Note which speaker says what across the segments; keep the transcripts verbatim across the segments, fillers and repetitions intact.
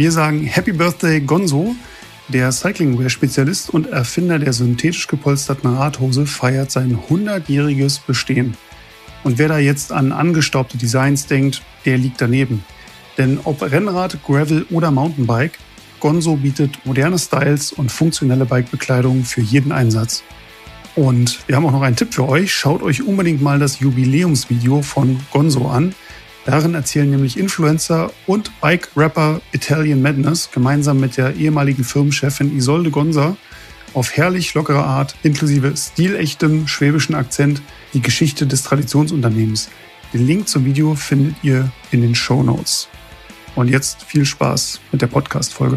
Speaker 1: Wir sagen Happy Birthday Gonzo. Der Cyclingwear-Spezialist und Erfinder der synthetisch gepolsterten Radhose feiert sein hundertjähriges Bestehen. Und wer da jetzt an angestaubte Designs denkt, der liegt daneben. Denn ob Rennrad, Gravel oder Mountainbike, Gonzo bietet moderne Styles und funktionelle Bikebekleidung für jeden Einsatz. Und wir haben auch noch einen Tipp für euch. Schaut euch unbedingt mal das Jubiläumsvideo von Gonzo an. Darin erzählen nämlich Influencer und Bike-Rapper Italian Madness gemeinsam mit der ehemaligen Firmenchefin Isolde Gonza auf herrlich lockere Art, inklusive stilechtem schwäbischen Akzent, die Geschichte des Traditionsunternehmens. Den Link zum Video findet ihr in den Shownotes. Und jetzt viel Spaß mit der Podcast-Folge.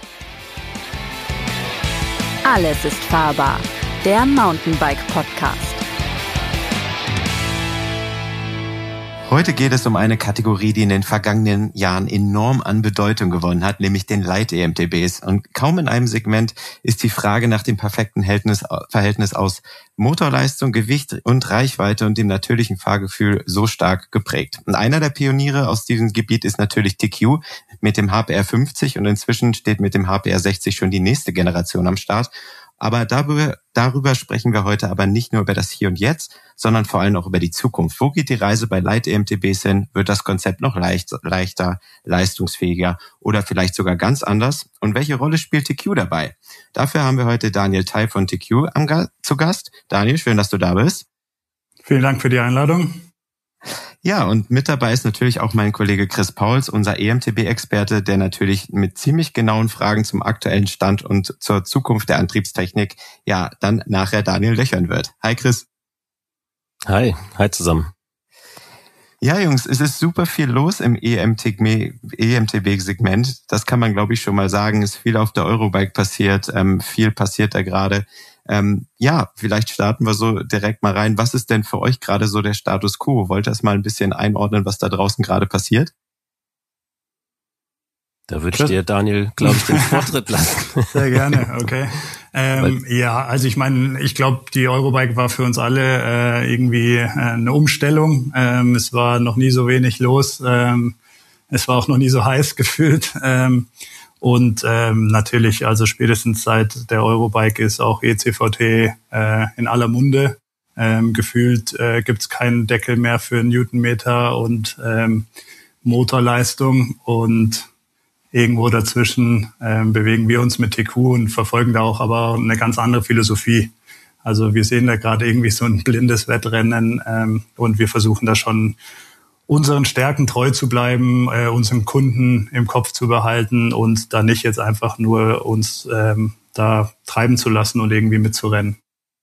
Speaker 2: Alles ist fahrbar. Der Mountainbike-Podcast.
Speaker 3: Heute geht es um eine Kategorie, die in den vergangenen Jahren enorm an Bedeutung gewonnen hat, nämlich den Light-E M T Bs. Und kaum in einem Segment ist die Frage nach dem perfekten Verhältnis aus Motorleistung, Gewicht und Reichweite und dem natürlichen Fahrgefühl so stark geprägt. Und einer der Pioniere aus diesem Gebiet ist natürlich T Q mit dem H P R fünfzig und inzwischen steht mit dem H P R sechzig schon die nächste Generation am Start. Aber darüber, darüber sprechen wir heute aber nicht nur über das Hier und Jetzt, sondern vor allem auch über die Zukunft. Wo geht die Reise bei Light-E M T Bs hin? Wird das Konzept noch leicht, leichter, leistungsfähiger oder vielleicht sogar ganz anders? Und welche Rolle spielt T Q dabei? Dafür haben wir heute Daniel They von T Q am Ga- zu Gast. Daniel, schön, dass du da bist.
Speaker 1: Vielen Dank für die Einladung.
Speaker 3: Ja, und mit dabei ist natürlich auch mein Kollege Chris Pauls, unser E M T B-Experte, der natürlich mit ziemlich genauen Fragen zum aktuellen Stand und zur Zukunft der Antriebstechnik ja dann nachher Daniel löchern wird. Hi Chris.
Speaker 4: Hi, hi zusammen.
Speaker 3: Ja Jungs, es ist super viel los im E M T B-Segment. Das kann man glaube ich schon mal sagen. Es ist viel auf der Eurobike passiert, ähm, viel passiert da gerade. Ähm, ja, vielleicht starten wir so direkt mal rein. Was ist denn für euch gerade so der Status quo? Wollt ihr es mal ein bisschen einordnen, was da draußen gerade passiert?
Speaker 4: Da würde ich dir, Daniel, glaube ich, den Vortritt lassen.
Speaker 1: Sehr gerne, okay. Ähm, ja, also ich meine, ich glaube, die Eurobike war für uns alle äh, irgendwie äh, eine Umstellung. Ähm, es war noch nie so wenig los. Ähm, es war auch noch nie so heiß gefühlt. Ähm, Und ähm, natürlich, also spätestens seit der Eurobike ist auch E C V T äh, in aller Munde. Ähm, gefühlt äh, gibt es keinen Deckel mehr für Newtonmeter und ähm, Motorleistung. Und irgendwo dazwischen ähm, bewegen wir uns mit T Q und verfolgen da auch aber eine ganz andere Philosophie. Also wir sehen da gerade irgendwie so ein blindes Wettrennen ähm, und wir versuchen da schon unseren Stärken treu zu bleiben, äh, unseren Kunden im Kopf zu behalten und da nicht jetzt einfach nur uns ähm, da treiben zu lassen und irgendwie mitzurennen.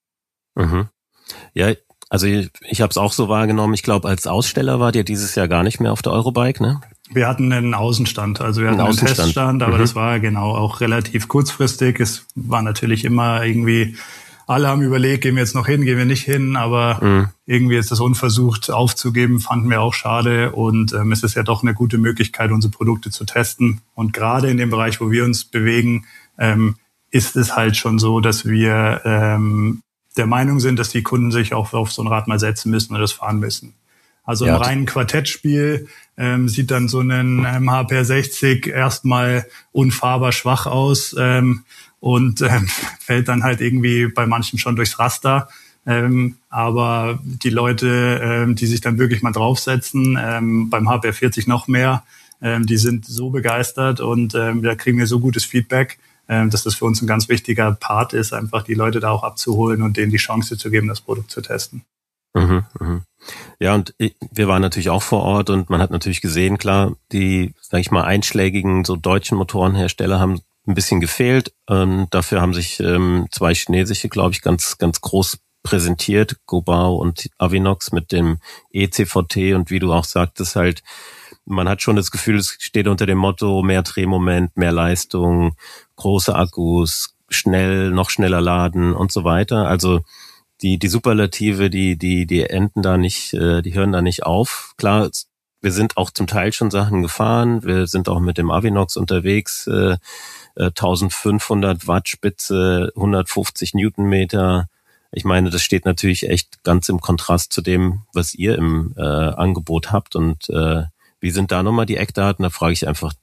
Speaker 4: Mhm. Ja, also ich, ich habe es auch so wahrgenommen. Ich glaube, als Aussteller wart ihr dieses Jahr gar nicht mehr auf der Eurobike, ne?
Speaker 1: Wir hatten einen Außenstand, also wir hatten
Speaker 4: einen,
Speaker 1: einen
Speaker 4: Außenstand.
Speaker 1: Teststand, aber
Speaker 4: mhm.
Speaker 1: das war genau auch relativ kurzfristig. Es war natürlich immer irgendwie, alle haben überlegt, gehen wir jetzt noch hin, gehen wir nicht hin, aber mhm. irgendwie ist das unversucht aufzugeben, fanden wir auch schade und ähm, es ist ja doch eine gute Möglichkeit, unsere Produkte zu testen und gerade in dem Bereich, wo wir uns bewegen, ähm, ist es halt schon so, dass wir ähm, der Meinung sind, dass die Kunden sich auch auf so ein Rad mal setzen müssen und das fahren müssen. Also ja, im reinen Quartettspiel ähm, sieht dann so ein ähm, H P R sechzig erstmal unfahrbar schwach aus, ähm, und ähm, fällt dann halt irgendwie bei manchen schon durchs Raster. Ähm, aber die Leute, ähm, die sich dann wirklich mal draufsetzen, ähm, beim H P R vierzig noch mehr, ähm, die sind so begeistert und ähm, da kriegen wir so gutes Feedback, ähm, dass das für uns ein ganz wichtiger Part ist, einfach die Leute da auch abzuholen und denen die Chance zu geben, das Produkt zu testen.
Speaker 4: Mhm, mhm. Ja, und ich, wir waren natürlich auch vor Ort und man hat natürlich gesehen, klar, die, sag ich mal, einschlägigen so deutschen Motorenhersteller haben ein bisschen gefehlt. Und dafür haben sich ähm, zwei chinesische, glaube ich, ganz ganz groß präsentiert, Gobao und Avinox mit dem E C V T und wie du auch sagtest, halt, man hat schon das Gefühl, es steht unter dem Motto mehr Drehmoment, mehr Leistung, große Akkus, schnell, noch schneller laden und so weiter. Also die die Superlative, die die die enden da nicht, äh, die hören da nicht auf. Klar, wir sind auch zum Teil schon Sachen gefahren. Wir sind auch mit dem Avinox unterwegs. Äh, eintausendfünfhundert Watt Spitze, hundertfünfzig Newtonmeter. Ich meine, das steht natürlich echt ganz im Kontrast zu dem, was ihr im äh, Angebot habt. Und äh, wie sind da nochmal die Eckdaten? Da frage ich einfach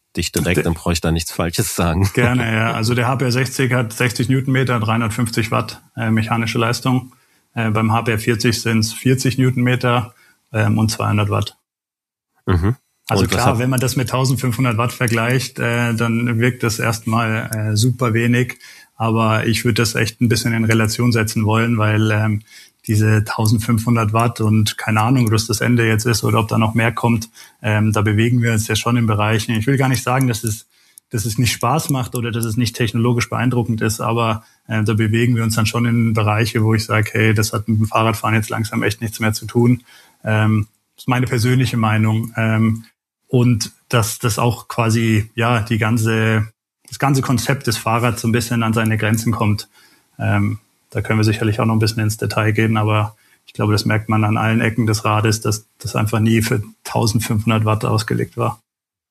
Speaker 4: dich direkt, dann brauche ich da nichts Falsches sagen.
Speaker 1: Gerne, ja. Also der H P R sechzig hat sechzig Newtonmeter, dreihundertfünfzig Watt äh, mechanische Leistung. Äh, beim H P R vierzig sind es vierzig Newtonmeter ähm, und zweihundert Watt.
Speaker 4: Mhm.
Speaker 1: Also
Speaker 4: und
Speaker 1: klar, wenn man das mit eintausendfünfhundert Watt vergleicht, äh, dann wirkt das erstmal äh, super wenig. Aber ich würde das echt ein bisschen in Relation setzen wollen, weil ähm, diese eintausendfünfhundert Watt und keine Ahnung, was das Ende jetzt ist oder ob da noch mehr kommt, ähm, da bewegen wir uns ja schon in Bereichen. Ich will gar nicht sagen, dass es, dass es nicht Spaß macht oder dass es nicht technologisch beeindruckend ist, aber äh, da bewegen wir uns dann schon in Bereiche, wo ich sage, hey, das hat mit dem Fahrradfahren jetzt langsam echt nichts mehr zu tun. Ähm, das ist meine persönliche Meinung. Ähm, Und dass das auch quasi, ja, die ganze, das ganze Konzept des Fahrrads so ein bisschen an seine Grenzen kommt. Ähm, da können wir sicherlich auch noch ein bisschen ins Detail gehen, aber ich glaube, das merkt man an allen Ecken des Rades, dass das einfach nie für eintausendfünfhundert Watt ausgelegt war.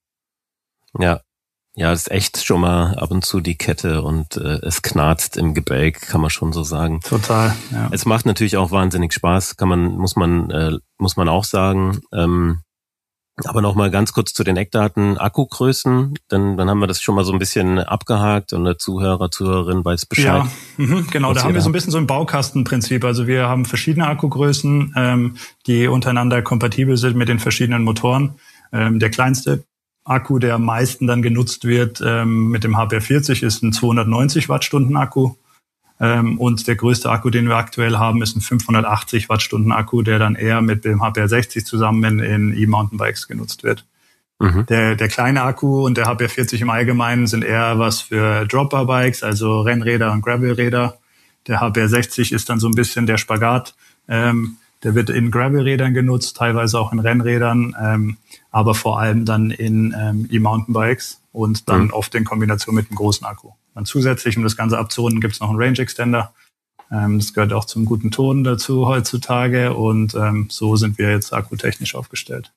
Speaker 4: Ja, ja, das ist echt schon mal ab und zu die Kette und äh, es knarzt im Gebälk, kann man schon so sagen.
Speaker 1: Total, ja.
Speaker 4: Es macht natürlich auch wahnsinnig Spaß, kann man, muss man, äh, muss man auch sagen. Ähm, Aber noch mal ganz kurz zu den Eckdaten, Akkugrößen, dann, dann haben wir das schon mal so ein bisschen abgehakt und der Zuhörer, Zuhörerin weiß Bescheid.
Speaker 1: Ja, mhm, genau, da haben wir so ein bisschen so ein Baukastenprinzip. Also wir haben verschiedene Akkugrößen, ähm, die untereinander kompatibel sind mit den verschiedenen Motoren. Ähm, der kleinste Akku, der am meisten dann genutzt wird ähm, mit dem H P R vierzig, ist ein zweihundertneunzig Wattstunden Akku. Ähm, und der größte Akku, den wir aktuell haben, ist ein fünfhundertachtzig Wattstunden Akku, der dann eher mit dem H P R sechzig zusammen in E-Mountainbikes genutzt wird. Mhm. Der, der kleine Akku und der H P R vierzig im Allgemeinen sind eher was für Dropper-Bikes, also Rennräder und Gravelräder. Der H P R sechzig ist dann so ein bisschen der Spagat. Ähm, der wird in Gravelrädern genutzt, teilweise auch in Rennrädern, ähm, aber vor allem dann in ähm, E-Mountainbikes und dann mhm. oft in Kombination mit einem großen Akku. Dann zusätzlich, um das Ganze abzurunden, gibt es noch einen Range Extender. Ähm, das gehört auch zum guten Ton dazu heutzutage und ähm, so sind wir jetzt akkutechnisch aufgestellt.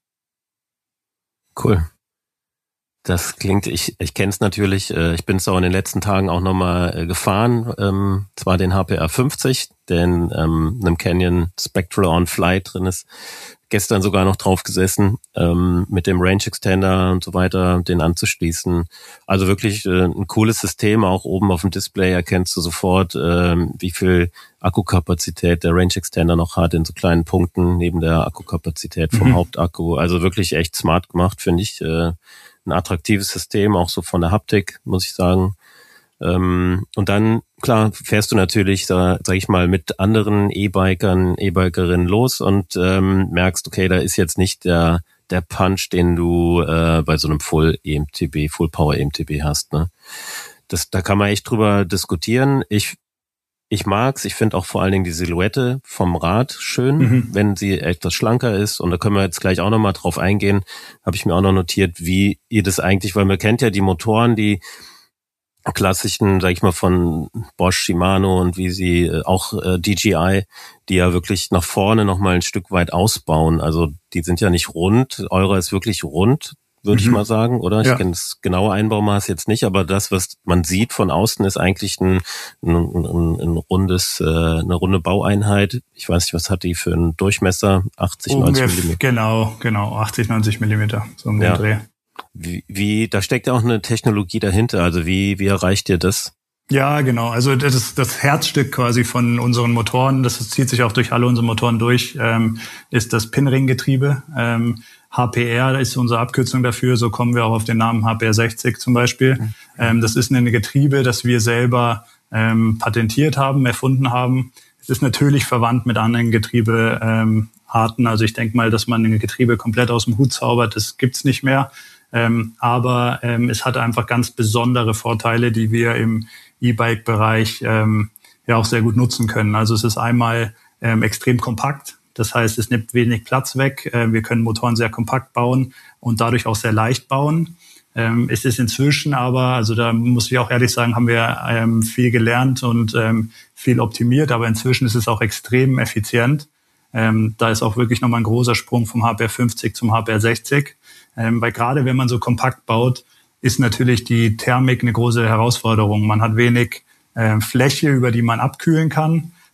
Speaker 4: Cool. Das klingt, ich ich kenne es natürlich, äh, ich bin es auch in den letzten Tagen auch nochmal äh, gefahren, ähm, zwar den H P R fünfzig, der in ähm, einem Canyon Spectral on Fly drin ist, gestern sogar noch drauf gesessen, ähm, mit dem Range Extender und so weiter, den anzuschließen. Also wirklich äh, ein cooles System, auch oben auf dem Display erkennst du sofort, äh, wie viel Akkukapazität der Range Extender noch hat in so kleinen Punkten neben der Akkukapazität vom mhm. Hauptakku. Also wirklich echt smart gemacht, finde ich. Äh, ein attraktives System, auch so von der Haptik, muss ich sagen. Ähm, und dann, klar, fährst du natürlich, sag, sag ich mal, mit anderen E-Bikern, E-Bikerinnen los und ähm, merkst, okay, da ist jetzt nicht der der Punch, den du äh, bei so einem Full-E M T B, Full-Power-E M T B hast. Ne? Das, da kann man echt drüber diskutieren. Ich Ich mag's. Ich finde auch vor allen Dingen die Silhouette vom Rad schön, mhm. wenn sie etwas schlanker ist. Und da können wir jetzt gleich auch nochmal drauf eingehen. Habe ich mir auch noch notiert, wie ihr das eigentlich, weil man kennt ja die Motoren, die klassischen, sag ich mal, von Bosch, Shimano und wie sie äh, auch äh, D J I, die ja wirklich nach vorne nochmal ein Stück weit ausbauen. Also die sind ja nicht rund. Eurer ist wirklich rund, würde mhm. ich mal sagen, oder? Ja. Ich kenne das genaue Einbaumaß jetzt nicht, aber das, was man sieht von außen, ist eigentlich ein, ein, ein, ein rundes, äh, eine runde Baueinheit. Ich weiß nicht, was hat die für einen Durchmesser? achtzig, neunzig Millimeter.
Speaker 1: Genau, genau, achtzig, neunzig Millimeter, so um den
Speaker 4: ja.
Speaker 1: Dreh.
Speaker 4: Wie, wie, da steckt ja auch eine Technologie dahinter. Also wie, wie erreicht ihr das?
Speaker 1: Ja, genau. Also das ist das Herzstück quasi von unseren Motoren. Das zieht sich auch durch alle unsere Motoren durch. Ähm, ist das Pinring-Getriebe. Ähm, H P R ist unsere Abkürzung dafür. So kommen wir auch auf den Namen H P R sechzig zum Beispiel. Mhm. Ähm, das ist ein Getriebe, das wir selber ähm, patentiert haben, erfunden haben. Es ist natürlich verwandt mit anderen Getriebearten. Ähm, also ich denke mal, dass man ein Getriebe komplett aus dem Hut zaubert, das gibt's nicht mehr. Ähm, aber ähm, es hat einfach ganz besondere Vorteile, die wir im E-Bike-Bereich ähm, ja auch sehr gut nutzen können. Also es ist einmal ähm, extrem kompakt. Das heißt, es nimmt wenig Platz weg. Äh, wir können Motoren sehr kompakt bauen und dadurch auch sehr leicht bauen. Ähm, es ist inzwischen aber, also da muss ich auch ehrlich sagen, haben wir ähm, viel gelernt und ähm, viel optimiert. Aber inzwischen ist es auch extrem effizient. Ähm, da ist auch wirklich nochmal ein großer Sprung vom H P R fünfzig zum H P R sechzig. Ähm, weil gerade wenn man so kompakt baut, ist natürlich die Thermik eine große Herausforderung. Man hat wenig äh, Fläche, über die man abkühlen kann.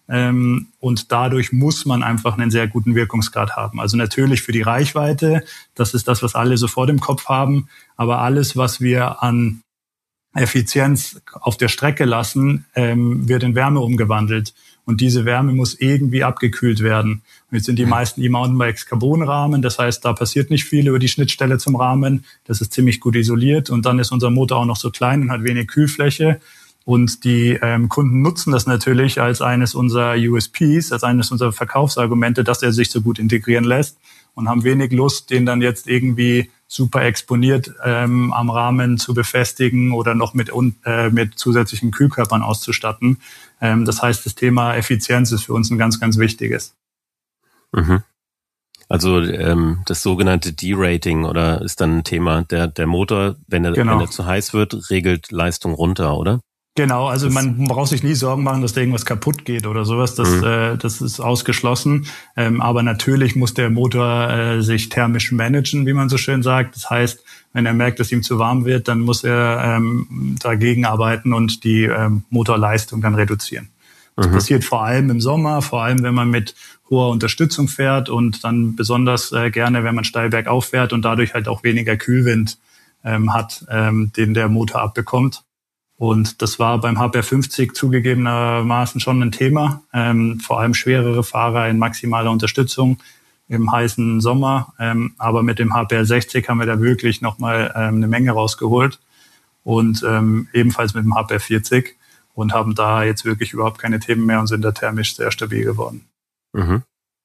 Speaker 1: Ähm, und dadurch muss man einfach einen sehr guten Wirkungsgrad haben. Also natürlich für die Reichweite, das ist das, was alle so vor dem Kopf haben. Aber alles, was wir an Effizienz auf der Strecke lassen, ähm, wird in Wärme umgewandelt. Und diese Wärme muss irgendwie abgekühlt werden. Und jetzt sind die meisten E-Mountainbikes Carbonrahmen. Das heißt, da passiert nicht viel über die Schnittstelle zum Rahmen. Das ist ziemlich gut isoliert. Und dann ist unser Motor auch noch so klein und hat wenig Kühlfläche. Und die ähm, Kunden nutzen das natürlich als eines unserer U S Ps, als eines unserer Verkaufsargumente, dass er sich so gut integrieren lässt und haben wenig Lust, den dann jetzt irgendwie super exponiert ähm, am Rahmen zu befestigen oder noch mit, äh, mit zusätzlichen Kühlkörpern auszustatten. Ähm, das heißt, das Thema Effizienz ist für uns ein ganz, ganz wichtiges.
Speaker 4: Mhm. Also ähm, das sogenannte D-Rating oder ist dann ein Thema, der der Motor, wenn er,
Speaker 1: genau.
Speaker 4: wenn er zu heiß wird, regelt Leistung runter, oder?
Speaker 1: Genau, also man braucht sich nie Sorgen machen, dass da irgendwas kaputt geht oder sowas. Das, mhm. äh, das ist ausgeschlossen. Ähm, aber natürlich muss der Motor äh, sich thermisch managen, wie man so schön sagt. Das heißt, wenn er merkt, dass ihm zu warm wird, dann muss er ähm, dagegen arbeiten und die ähm, Motorleistung dann reduzieren. Das mhm. passiert vor allem im Sommer, vor allem wenn man mit hoher Unterstützung fährt und dann besonders äh, gerne, wenn man steil bergauf fährt und dadurch halt auch weniger Kühlwind ähm, hat, ähm, den der Motor abbekommt. Und das war beim H P R fünfzig zugegebenermaßen schon ein Thema. Ähm, vor allem schwerere Fahrer in maximaler Unterstützung im heißen Sommer. Ähm, aber mit dem H P R sechzig haben wir da wirklich nochmal ähm, eine Menge rausgeholt. Und ähm, ebenfalls mit dem H P R vierzig. Und haben da jetzt wirklich überhaupt keine Themen mehr und sind da thermisch sehr stabil geworden.
Speaker 4: Mhm.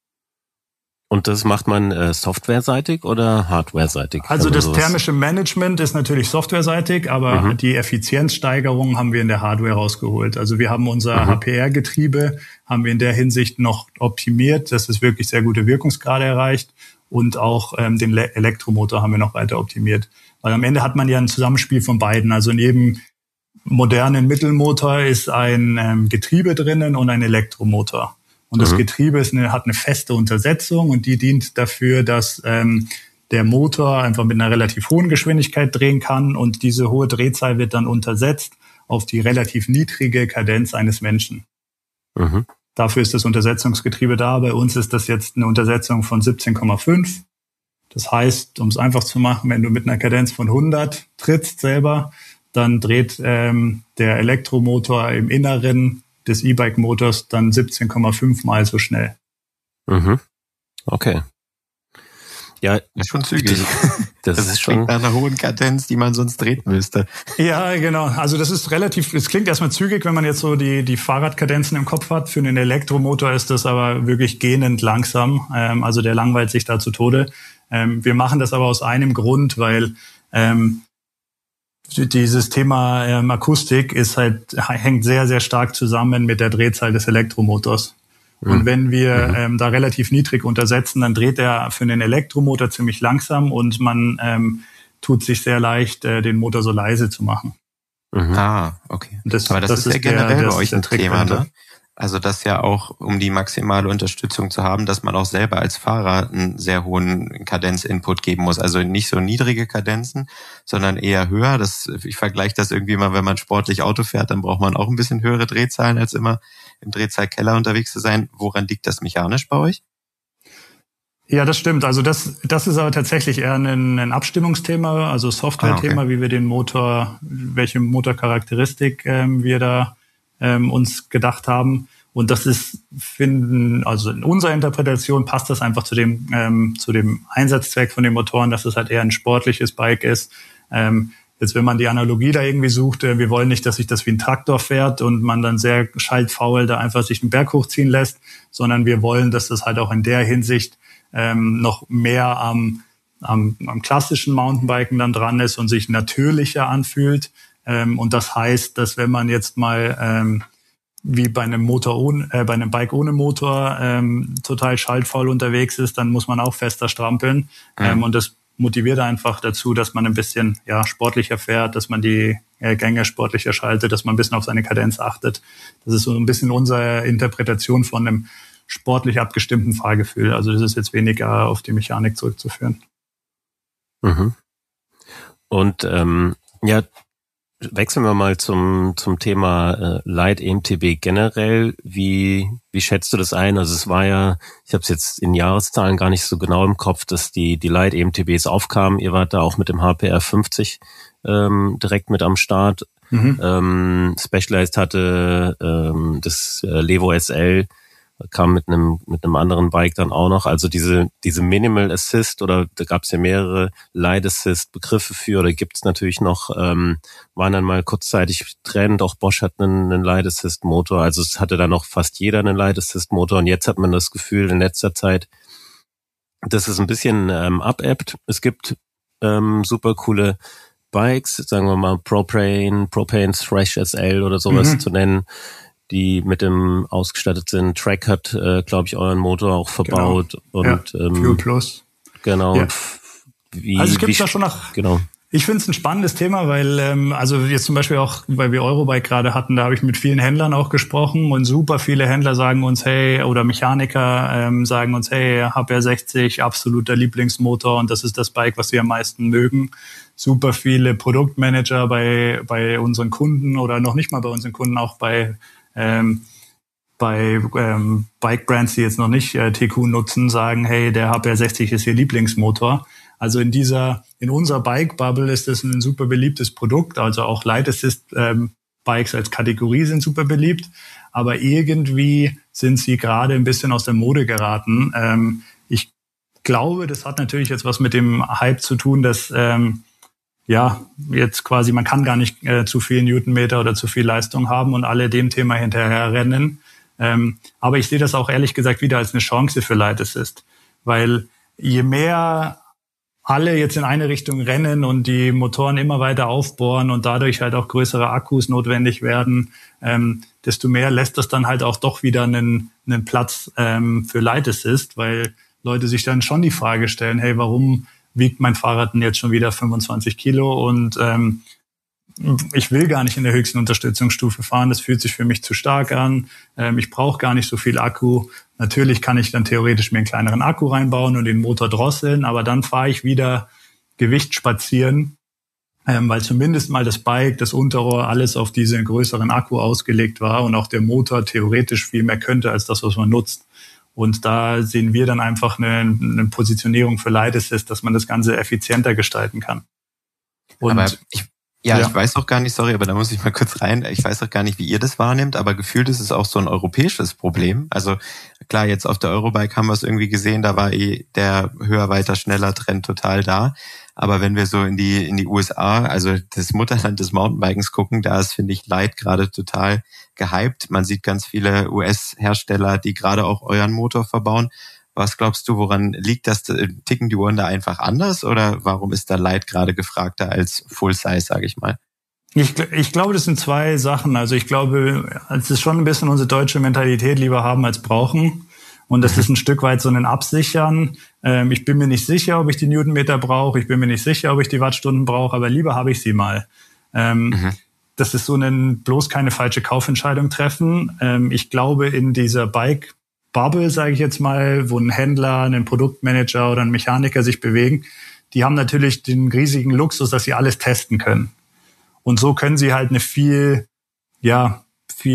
Speaker 4: Und das macht man äh, softwareseitig oder hardwareseitig?
Speaker 1: Also das sowas? Thermische Management ist natürlich softwareseitig, aber mhm. die Effizienzsteigerung haben wir in der Hardware rausgeholt. Also wir haben unser mhm. H P R-Getriebe, haben wir in der Hinsicht noch optimiert, dass es wirklich sehr gute Wirkungsgrade erreicht. Und auch ähm, den Le- Elektromotor haben wir noch weiter optimiert. Weil am Ende hat man ja ein Zusammenspiel von beiden. Also in jedem modernen Mittelmotor ist ein ähm, Getriebe drinnen und ein Elektromotor. Und das mhm. Getriebe ist eine, hat eine feste Untersetzung und die dient dafür, dass ähm, der Motor einfach mit einer relativ hohen Geschwindigkeit drehen kann und diese hohe Drehzahl wird dann untersetzt auf die relativ niedrige Kadenz eines Menschen. Mhm. Dafür ist das Untersetzungsgetriebe da. Bei uns ist das jetzt eine Untersetzung von siebzehn Komma fünf. Das heißt, um es einfach zu machen, wenn du mit einer Kadenz von hundert trittst selber, dann dreht ähm, der Elektromotor im Inneren des E-Bike-Motors dann siebzehn Komma fünf Mal so schnell.
Speaker 4: Mhm. Okay. Ja,
Speaker 3: ist schon zügig.
Speaker 4: Das, das ist schon
Speaker 3: nach einer hohen Kadenz, die man sonst drehen müsste.
Speaker 1: Ja, genau. Also das ist relativ, es klingt erstmal zügig, wenn man jetzt so die die Fahrradkadenzen im Kopf hat. Für einen Elektromotor ist das aber wirklich gähnend langsam. Ähm, also der langweilt sich da zu Tode. Ähm, wir machen das aber aus einem Grund, weil ähm, dieses Thema ähm, Akustik ist halt, hängt sehr, sehr stark zusammen mit der Drehzahl des Elektromotors. Mhm. Und wenn wir mhm. ähm, da relativ niedrig untersetzen, dann dreht er für einen Elektromotor ziemlich langsam und man ähm, tut sich sehr leicht, äh, den Motor so leise zu machen.
Speaker 3: Mhm. Ah, okay.
Speaker 1: Das,
Speaker 3: Aber das, das ist ja generell der, bei euch ein Thema, ne? Also das ja auch, um die maximale Unterstützung zu haben, dass man auch selber als Fahrer einen sehr hohen Kadenzinput geben muss. Also nicht so niedrige Kadenzen, sondern eher höher. Das, ich vergleiche das irgendwie mal, wenn man sportlich Auto fährt, dann braucht man auch ein bisschen höhere Drehzahlen, als immer im Drehzahlkeller unterwegs zu sein. Woran liegt das mechanisch bei euch?
Speaker 1: Ja, das stimmt. Also das, das ist aber tatsächlich eher ein, ein Abstimmungsthema, also Software-Thema, ah, okay. wie wir den Motor, welche Motorcharakteristik ähm, wir da ähm, uns gedacht haben. Und das ist, finden, also in unserer Interpretation passt das einfach zu dem ähm, zu dem Einsatzzweck von den Motoren, dass es halt eher ein sportliches Bike ist. Ähm, jetzt, wenn man die Analogie da irgendwie sucht, äh, wir wollen nicht, dass sich das wie ein Traktor fährt und man dann sehr schaltfaul da einfach sich einen Berg hochziehen lässt, sondern wir wollen, dass das halt auch in der Hinsicht ähm, noch mehr am, am, am klassischen Mountainbiken dann dran ist und sich natürlicher anfühlt. Ähm, und das heißt, dass wenn man jetzt mal ähm, wie bei einem Motor ohne, äh, bei einem Bike ohne Motor ähm, total schaltfaul unterwegs ist, dann muss man auch fester strampeln. Mhm. Ähm, und das motiviert einfach dazu, dass man ein bisschen ja sportlicher fährt, dass man die äh, Gänge sportlicher schaltet, dass man ein bisschen auf seine Kadenz achtet. Das ist so ein bisschen unsere Interpretation von einem sportlich abgestimmten Fahrgefühl. Also das ist jetzt weniger auf die Mechanik zurückzuführen.
Speaker 4: Mhm. Und ähm, ja, wechseln wir mal zum zum Thema äh, Light E M T B generell. Wie wie schätzt du das ein? Also es war ja, ich habe es jetzt in Jahreszahlen gar nicht so genau im Kopf, dass die die Light E M T Bs aufkamen. Ihr wart da auch mit dem H P R fünfzig ähm, direkt mit am Start. Mhm. Ähm, Specialized hatte ähm, das äh, Levo S L, kam mit einem mit einem anderen Bike dann auch noch. Also diese diese Minimal Assist, oder da gab es ja mehrere Light Assist Begriffe für, oder gibt es natürlich noch, ähm, waren dann mal kurzzeitig Trend. Auch Bosch hat einen, einen Light Assist Motor, also es hatte dann noch fast jeder einen Light Assist Motor, und jetzt hat man das Gefühl in letzter Zeit, dass es ein bisschen ähm, abebbt. Es gibt ähm, super coole Bikes, sagen wir mal Propane, Propane Thrash S L oder sowas mhm. zu nennen, die mit dem ausgestattet sind. Trek hat, äh, glaube ich, euren Motor auch verbaut.
Speaker 1: Genau.
Speaker 4: Und
Speaker 1: ja, ähm, Fuel Plus.
Speaker 4: Genau.
Speaker 1: Ja.
Speaker 4: Wie,
Speaker 1: also es gibt
Speaker 4: wie,
Speaker 1: da schon noch.
Speaker 4: Genau.
Speaker 1: Ich finde es ein spannendes Thema, weil ähm, also jetzt zum Beispiel auch, weil wir Eurobike gerade hatten, da habe ich mit vielen Händlern auch gesprochen, und super viele Händler sagen uns, hey, oder Mechaniker ähm, sagen uns, hey, H P R sechzig, absoluter Lieblingsmotor, und das ist das Bike, was wir am meisten mögen. Super viele Produktmanager bei bei unseren Kunden, oder noch nicht mal bei unseren Kunden, auch bei ähm, bei ähm, Bike-Brands, die jetzt noch nicht äh, T Q nutzen, sagen, hey, der H P R sechzig ist ihr Lieblingsmotor. Also in dieser, in unserer Bike-Bubble ist das ein super beliebtes Produkt. Also auch Light Assist ähm, Bikes als Kategorie sind super beliebt. Aber irgendwie sind sie gerade ein bisschen aus der Mode geraten. Ähm, ich glaube, das hat natürlich jetzt was mit dem Hype zu tun, dass ähm, ja, jetzt quasi, man kann gar nicht äh, zu viel Newtonmeter oder zu viel Leistung haben und alle dem Thema hinterher rennen. Ähm, aber ich sehe das auch ehrlich gesagt wieder als eine Chance für Light Assist. Weil je mehr alle jetzt in eine Richtung rennen und die Motoren immer weiter aufbohren und dadurch halt auch größere Akkus notwendig werden, ähm, desto mehr lässt das dann halt auch doch wieder einen, einen Platz ähm, für Light Assist, weil Leute sich dann schon die Frage stellen, hey, warum wiegt mein Fahrrad denn jetzt schon wieder fünfundzwanzig Kilo und ähm, ich will gar nicht in der höchsten Unterstützungsstufe fahren, das fühlt sich für mich zu stark an, ähm, ich brauche gar nicht so viel Akku. Natürlich kann ich dann theoretisch mir einen kleineren Akku reinbauen und den Motor drosseln, aber dann fahre ich wieder Gewicht spazieren, ähm, weil zumindest mal das Bike, das Unterrohr, alles auf diesen größeren Akku ausgelegt war und auch der Motor theoretisch viel mehr könnte als das, was man nutzt. Und da sehen wir dann einfach eine, eine Positionierung für Light Assist, dass man das Ganze effizienter gestalten kann.
Speaker 3: Und aber ich, ja, ja, ich weiß auch gar nicht, sorry, aber da muss ich mal kurz rein. Ich weiß auch gar nicht, wie ihr das wahrnehmt, aber gefühlt ist es auch so ein europäisches Problem. Also klar, jetzt auf der Eurobike haben wir es irgendwie gesehen, da war eh der höher, weiter, schneller Trend total da. Aber wenn wir so in die in die U S A, also das Mutterland des Mountainbikens gucken, da ist, finde ich, Light gerade total gehypt. Man sieht ganz viele U S-Hersteller, die gerade auch euren Motor verbauen. Was glaubst du, woran liegt das? Ticken die Uhren da einfach anders, oder warum ist da Light gerade gefragter als Full-Size, sage ich mal?
Speaker 1: Ich, ich glaube, das sind zwei Sachen. Also ich glaube, es ist schon ein bisschen unsere deutsche Mentalität, lieber haben als brauchen. Und das ist ein Stück weit so ein Absichern. Ähm, ich bin mir nicht sicher, ob ich die Newtonmeter brauche. Ich bin mir nicht sicher, ob ich die Wattstunden brauche. Aber lieber habe ich sie mal. Ähm, mhm. Das ist so ein bloß keine falsche Kaufentscheidung treffen. Ähm, ich glaube, in dieser Bike-Bubble, sage ich jetzt mal, wo ein Händler, ein Produktmanager oder ein Mechaniker sich bewegen, die haben natürlich den riesigen Luxus, dass sie alles testen können. Und so können sie halt eine viel, ja,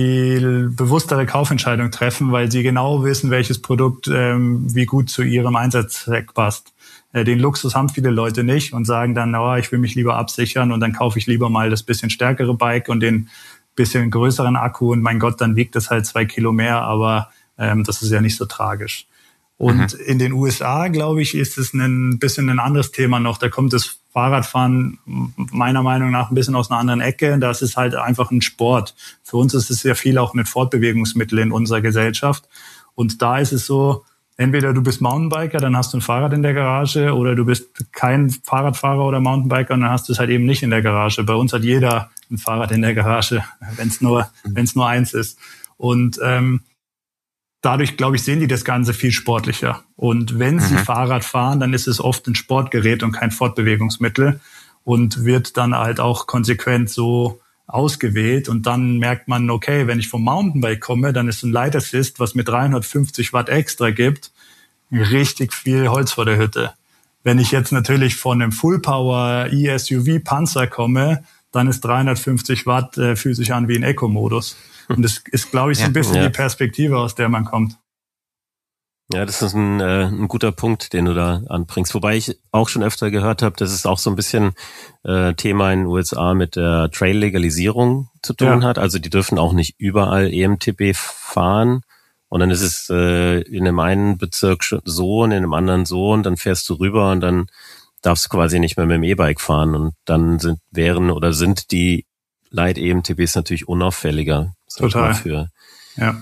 Speaker 1: viel bewusstere Kaufentscheidung treffen, weil sie genau wissen, welches Produkt ähm, wie gut zu ihrem Einsatzzweck passt. Äh, den Luxus haben viele Leute nicht und sagen dann, oh, ich will mich lieber absichern und dann kaufe ich lieber mal das bisschen stärkere Bike und den bisschen größeren Akku und mein Gott, dann wiegt das halt zwei Kilo mehr, aber ähm, das ist ja nicht so tragisch. Und mhm. in den U S A, glaube ich, ist es ein bisschen ein anderes Thema noch. Da kommt das Fahrradfahren meiner Meinung nach ein bisschen aus einer anderen Ecke. Das ist halt einfach ein Sport. Für uns ist es sehr viel auch ein Fortbewegungsmittel in unserer Gesellschaft. Und da ist es so, entweder du bist Mountainbiker, dann hast du ein Fahrrad in der Garage, oder du bist kein Fahrradfahrer oder Mountainbiker und dann hast du es halt eben nicht in der Garage. Bei uns hat jeder ein Fahrrad in der Garage, wenn es nur, wenn es nur eins ist. Und ähm, dadurch, glaube ich, sehen die das Ganze viel sportlicher. Und wenn sie mhm. Fahrrad fahren, dann ist es oft ein Sportgerät und kein Fortbewegungsmittel und wird dann halt auch konsequent so ausgewählt. Und dann merkt man, okay, wenn ich vom Mountainbike komme, dann ist ein Light Assist, was mir dreihundertfünfzig Watt extra gibt, richtig viel Holz vor der Hütte. Wenn ich jetzt natürlich von einem Full Power E S U V Panzer komme, dann ist dreihundertfünfzig Watt, äh, fühlt sich an wie ein Eco-Modus. Und das ist, glaube ich, so ein bisschen
Speaker 4: ja.
Speaker 1: die Perspektive, aus der man kommt.
Speaker 4: Ja, das ist ein, äh, ein guter Punkt, den du da anbringst. Wobei ich auch schon öfter gehört habe, dass es auch so ein bisschen äh, Thema in den U S A mit der Trail-Legalisierung zu tun ja. hat. Also die dürfen auch nicht überall E M T B fahren. Und dann ist es äh, in dem einen Bezirk so und in dem anderen so und dann fährst du rüber und dann darfst du quasi nicht mehr mit dem E-Bike fahren. Und dann sind wären oder sind die Light-E M T Bs natürlich unauffälliger.
Speaker 1: Total.
Speaker 4: Für,
Speaker 1: ja.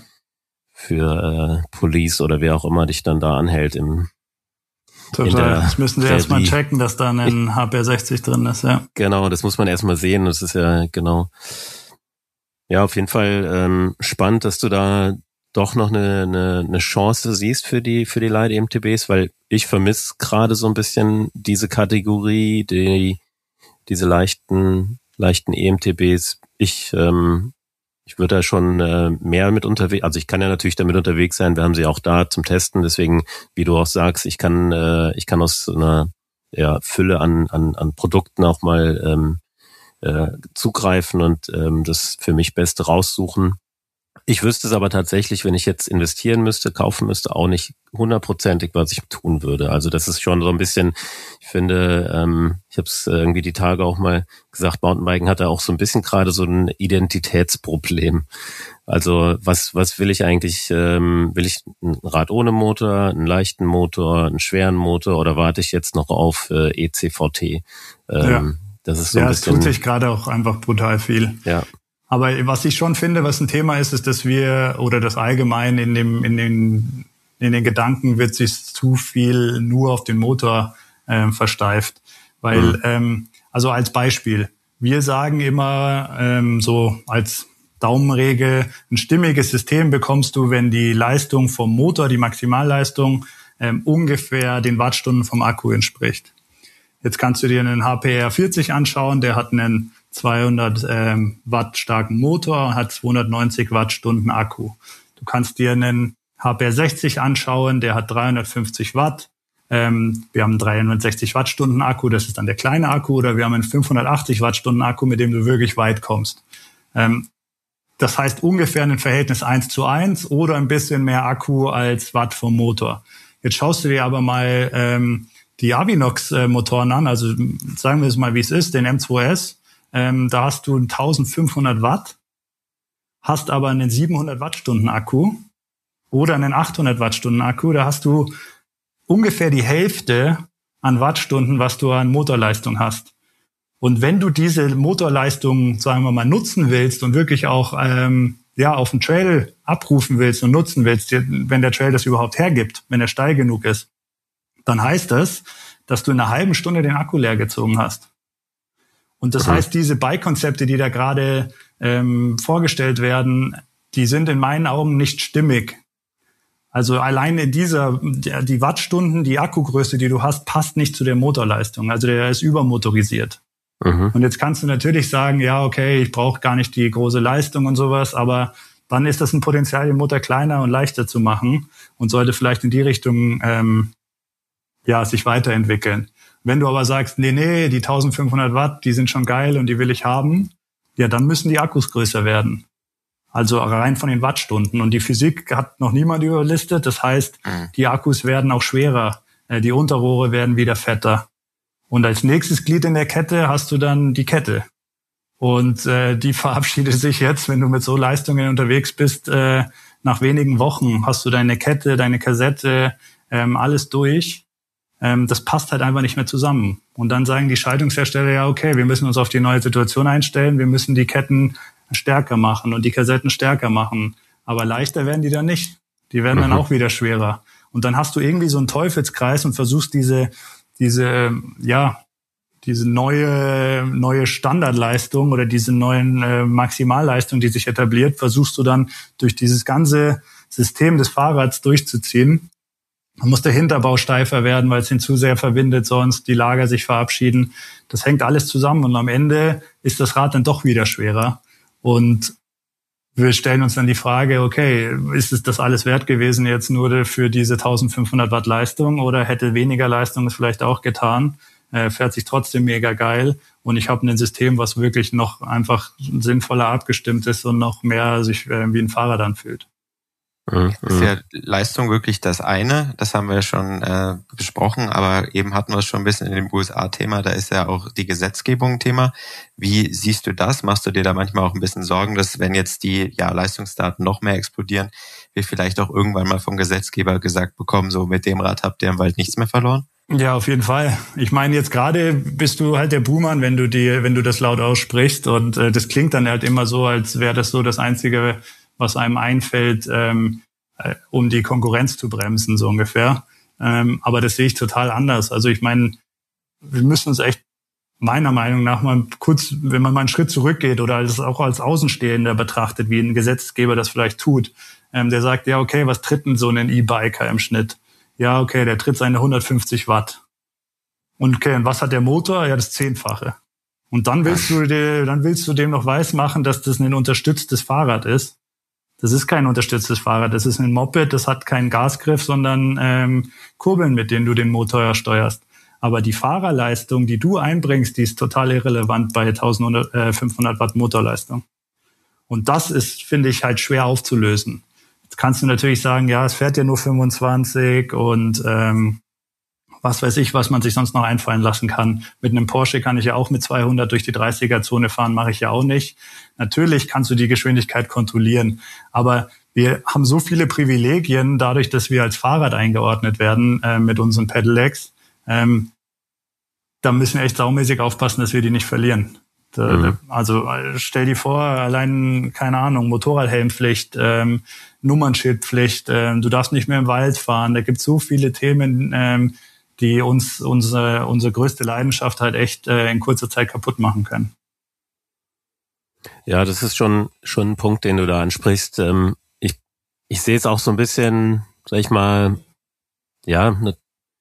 Speaker 4: für äh, Police oder wer auch immer dich dann da anhält. Im,
Speaker 1: Total. Das müssen sie erstmal checken, dass da ein H P sechzig drin ist. Ja.
Speaker 4: Genau, das muss man erstmal sehen. Das ist ja genau. Ja, auf jeden Fall ähm, spannend, dass du da doch noch eine, eine, eine Chance siehst für die für die Light-E M T Bs, weil ich vermisse gerade so ein bisschen diese Kategorie, die diese leichten leichten E M T Bs. Ich ähm, ich würde da schon äh, mehr mit unterwegs, also ich kann ja natürlich damit unterwegs sein, wir haben sie auch da zum Testen, deswegen, wie du auch sagst, ich kann äh, ich kann aus einer ja, Fülle an an an Produkten auch mal ähm, äh, zugreifen und ähm, das für mich Beste raussuchen. Ich wüsste es aber tatsächlich, wenn ich jetzt investieren müsste, kaufen müsste, auch nicht hundertprozentig, was ich tun würde. Also das ist schon so ein bisschen, ich finde, ähm, ich habe es irgendwie die Tage auch mal gesagt, Mountainbiken hat da auch so ein bisschen gerade so ein Identitätsproblem. Also was was will ich eigentlich? Ähm, will ich ein Rad ohne Motor, einen leichten Motor, einen schweren Motor oder warte ich jetzt noch auf äh, E C V T? Ähm,
Speaker 1: ja,
Speaker 4: das ist so
Speaker 1: ja
Speaker 4: ein
Speaker 1: es
Speaker 4: bisschen,
Speaker 1: tut sich gerade auch einfach brutal viel.
Speaker 4: Ja.
Speaker 1: Aber was ich schon finde, was ein Thema ist, ist, dass wir oder das allgemein in dem in den in den Gedanken wird sich zu viel nur auf den Motor ähm, versteift, weil mhm. ähm, also als Beispiel, wir sagen immer ähm, so als Daumenregel, ein stimmiges System bekommst du, wenn die Leistung vom Motor, die Maximalleistung ähm, ungefähr den Wattstunden vom Akku entspricht. Jetzt kannst du dir einen H P R vierzig anschauen, der hat einen zweihundert ähm, Watt starken Motor und hat zweihundertneunzig Wattstunden Akku. Du kannst dir einen H P R sechzig anschauen, der hat dreihundertfünfzig Watt. Ähm, wir haben einen dreihundertsechzig Wattstunden Akku, das ist dann der kleine Akku, oder wir haben einen fünfhundertachtzig Wattstunden Akku, mit dem du wirklich weit kommst. Ähm, das heißt ungefähr ein Verhältnis eins zu eins oder ein bisschen mehr Akku als Watt vom Motor. Jetzt schaust du dir aber mal ähm, die Avinox-Motoren an, also sagen wir es mal, wie es ist, den M zwei S. Ähm, da hast du eintausendfünfhundert Watt, hast aber einen siebenhundert Wattstunden Akku oder einen achthundert Wattstunden Akku. Da hast du ungefähr die Hälfte an Wattstunden, was du an Motorleistung hast. Und wenn du diese Motorleistung, sagen wir mal, nutzen willst und wirklich auch ähm, ja auf dem Trail abrufen willst und nutzen willst, wenn der Trail das überhaupt hergibt, wenn er steil genug ist, dann heißt das, dass du in einer halben Stunde den Akku leer gezogen hast. Und das heißt, diese Bike-Konzepte, die da gerade ähm, vorgestellt werden, die sind in meinen Augen nicht stimmig. Also alleine dieser, die Wattstunden, die Akkugröße, die du hast, passt nicht zu der Motorleistung. Also der ist übermotorisiert. Mhm. Und jetzt kannst du natürlich sagen, ja, okay, ich brauche gar nicht die große Leistung und sowas, aber dann ist das ein Potenzial, den Motor kleiner und leichter zu machen und sollte vielleicht in die Richtung ähm, ja sich weiterentwickeln. Wenn du aber sagst, nee, nee, die eintausendfünfhundert Watt, die sind schon geil und die will ich haben, ja, dann müssen die Akkus größer werden. Also rein von den Wattstunden. Und die Physik hat noch niemand überlistet. Das heißt, die Akkus werden auch schwerer. Die Unterrohre werden wieder fetter. Und als nächstes Glied in der Kette hast du dann die Kette. Und äh, die verabschiedet sich jetzt, wenn du mit so Leistungen unterwegs bist, äh, nach wenigen Wochen hast du deine Kette, deine Kassette, ähm, alles durch. Das passt halt einfach nicht mehr zusammen. Und dann sagen die Schaltungshersteller, ja, okay, wir müssen uns auf die neue Situation einstellen, wir müssen die Ketten stärker machen und die Kassetten stärker machen. Aber leichter werden die dann nicht. Die werden dann auch wieder schwerer. Und dann hast du irgendwie so einen Teufelskreis und versuchst diese, diese, ja, diese neue, neue Standardleistung oder diese neuen äh, Maximalleistung, die sich etabliert, versuchst du dann durch dieses ganze System des Fahrrads durchzuziehen. Dann muss der Hinterbau steifer werden, weil es ihn zu sehr verbindet, sonst die Lager sich verabschieden. Das hängt alles zusammen und am Ende ist das Rad dann doch wieder schwerer. Und wir stellen uns dann die Frage, okay, ist es das alles wert gewesen jetzt nur für diese eintausendfünfhundert Watt Leistung oder hätte weniger Leistung es vielleicht auch getan? Äh, fährt sich trotzdem mega geil Und ich habe ein System, was wirklich noch einfach sinnvoller abgestimmt ist und noch mehr sich äh, wie ein Fahrrad anfühlt.
Speaker 3: Ist ja Leistung wirklich das eine, das haben wir schon äh, besprochen, aber eben hatten wir es schon ein bisschen in dem U S A-Thema, da ist ja auch die Gesetzgebung ein Thema. Wie siehst du das? Machst du dir da manchmal auch ein bisschen Sorgen, dass wenn jetzt die ja Leistungsdaten noch mehr explodieren, wir vielleicht auch irgendwann mal vom Gesetzgeber gesagt bekommen, so mit dem Rad habt ihr im Wald nichts mehr verloren?
Speaker 1: Ja, auf jeden Fall. Ich meine, jetzt gerade bist du halt der Buhmann, wenn du die, wenn du das laut aussprichst, und äh, das klingt dann halt immer so, als wäre das so das Einzige, was einem einfällt, ähm, äh, um die Konkurrenz zu bremsen, so ungefähr. Ähm, aber das sehe ich total anders. Also ich meine, wir müssen uns echt meiner Meinung nach mal kurz, wenn man mal einen Schritt zurückgeht oder das auch als Außenstehender betrachtet, wie ein Gesetzgeber das vielleicht tut, ähm, der sagt, ja okay, was tritt denn so ein E-Biker im Schnitt? Ja okay, der tritt seine hundertfünfzig Watt. Und okay, und was hat der Motor? Ja, das Zehnfache. Und dann willst du, dir, dann willst du dem noch weismachen, dass das ein unterstütztes Fahrrad ist. Das ist kein unterstütztes Fahrrad, das ist ein Moped, das hat keinen Gasgriff, sondern ähm, Kurbeln, mit denen du den Motor steuerst. Aber die Fahrerleistung, die du einbringst, die ist total irrelevant bei eintausendfünfhundert Watt Motorleistung. Und das ist, finde ich, halt schwer aufzulösen. Jetzt kannst du natürlich sagen, ja, es fährt ja nur fünfundzwanzig und ähm, was weiß ich, was man sich sonst noch einfallen lassen kann. Mit einem Porsche kann ich ja auch mit zweihundert durch die dreißiger-Zone fahren, mache ich ja auch nicht. Natürlich kannst du die Geschwindigkeit kontrollieren, aber wir haben so viele Privilegien dadurch, dass wir als Fahrrad eingeordnet werden äh, mit unseren Pedelecs. Ähm, da müssen wir echt saumäßig aufpassen, dass wir die nicht verlieren. Da, mhm. Also stell dir vor, allein, keine Ahnung, Motorradhelmpflicht, ähm, Nummernschildpflicht, ähm, du darfst nicht mehr im Wald fahren. Da gibt es so viele Themen, ähm, die uns unsere unsere größte Leidenschaft halt echt äh, in kurzer Zeit kaputt machen können.
Speaker 4: Ja, das ist schon schon ein Punkt, den du da ansprichst. Ähm, ich ich sehe es auch so ein bisschen, sag ich mal, ja, ne,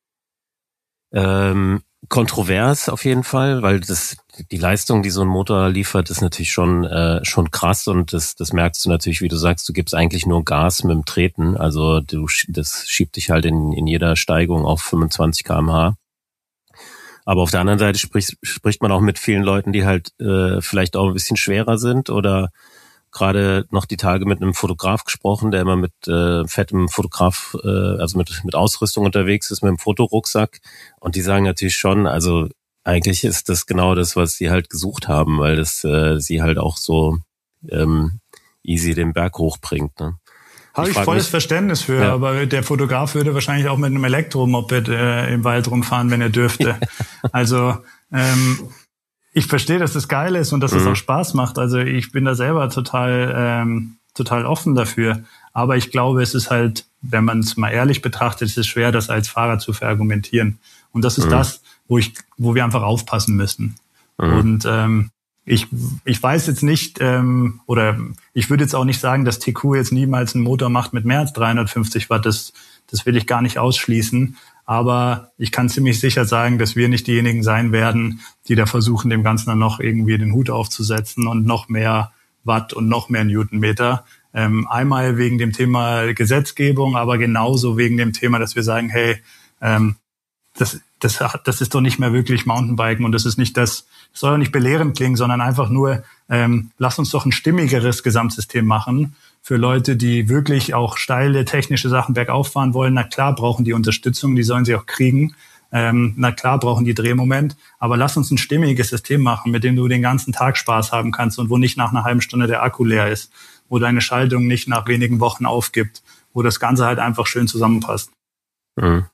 Speaker 4: ähm, kontrovers auf jeden Fall, weil das die Leistung, die so ein Motor liefert, ist natürlich schon äh, schon krass, und das das merkst du natürlich, wie du sagst, du gibst eigentlich nur Gas mit dem Treten, also du das schiebt dich halt in in jeder Steigung auf fünfundzwanzig Kilometer pro Stunde. Aber auf der anderen Seite spricht spricht man auch mit vielen Leuten, die halt äh, vielleicht auch ein bisschen schwerer sind, oder gerade noch die Tage mit einem Fotograf gesprochen, der immer mit äh, fettem Fotograf, äh, also mit mit Ausrüstung unterwegs ist, mit einem Fotorucksack, und die sagen natürlich schon, also eigentlich ist das genau das, was sie halt gesucht haben, weil das äh, sie halt auch so ähm, easy den Berg hochbringt. Ne?
Speaker 1: Habe ich, ich volles mich, Verständnis für, ja. Aber der Fotograf würde wahrscheinlich auch mit einem Elektromoped äh, im Wald rumfahren, wenn er dürfte. Also ähm, ich verstehe, dass das geil ist und dass es mhm. auch Spaß macht. Also ich bin da selber total ähm, total offen dafür. Aber ich glaube, es ist halt, wenn man es mal ehrlich betrachtet, es ist schwer, das als Fahrer zu verargumentieren. Und das ist mhm. das, wo ich, wo wir einfach aufpassen müssen. Mhm. Und ähm, ich, ich weiß jetzt nicht, ähm, oder ich würde jetzt auch nicht sagen, dass T Q jetzt niemals einen Motor macht mit mehr als dreihundertfünfzig Watt. Das, das will ich gar nicht ausschließen. Aber ich kann ziemlich sicher sagen, dass wir nicht diejenigen sein werden, die da versuchen, dem Ganzen dann noch irgendwie den Hut aufzusetzen und noch mehr Watt und noch mehr Newtonmeter. Ähm, einmal wegen dem Thema Gesetzgebung, aber genauso wegen dem Thema, dass wir sagen, hey, ähm, das, das, das ist doch nicht mehr wirklich Mountainbiken, und das ist nicht das, das soll doch nicht belehrend klingen, sondern einfach nur, ähm, lass uns doch ein stimmigeres Gesamtsystem machen für Leute, die wirklich auch steile technische Sachen bergauf fahren wollen. Na klar brauchen die Unterstützung, die sollen sie auch kriegen. Ähm, na klar brauchen die Drehmoment, aber lass uns ein stimmiges System machen, mit dem du den ganzen Tag Spaß haben kannst und wo nicht nach einer halben Stunde der Akku leer ist, wo deine Schaltung nicht nach wenigen Wochen aufgibt, wo das Ganze halt einfach schön zusammenpasst.
Speaker 4: Mhm.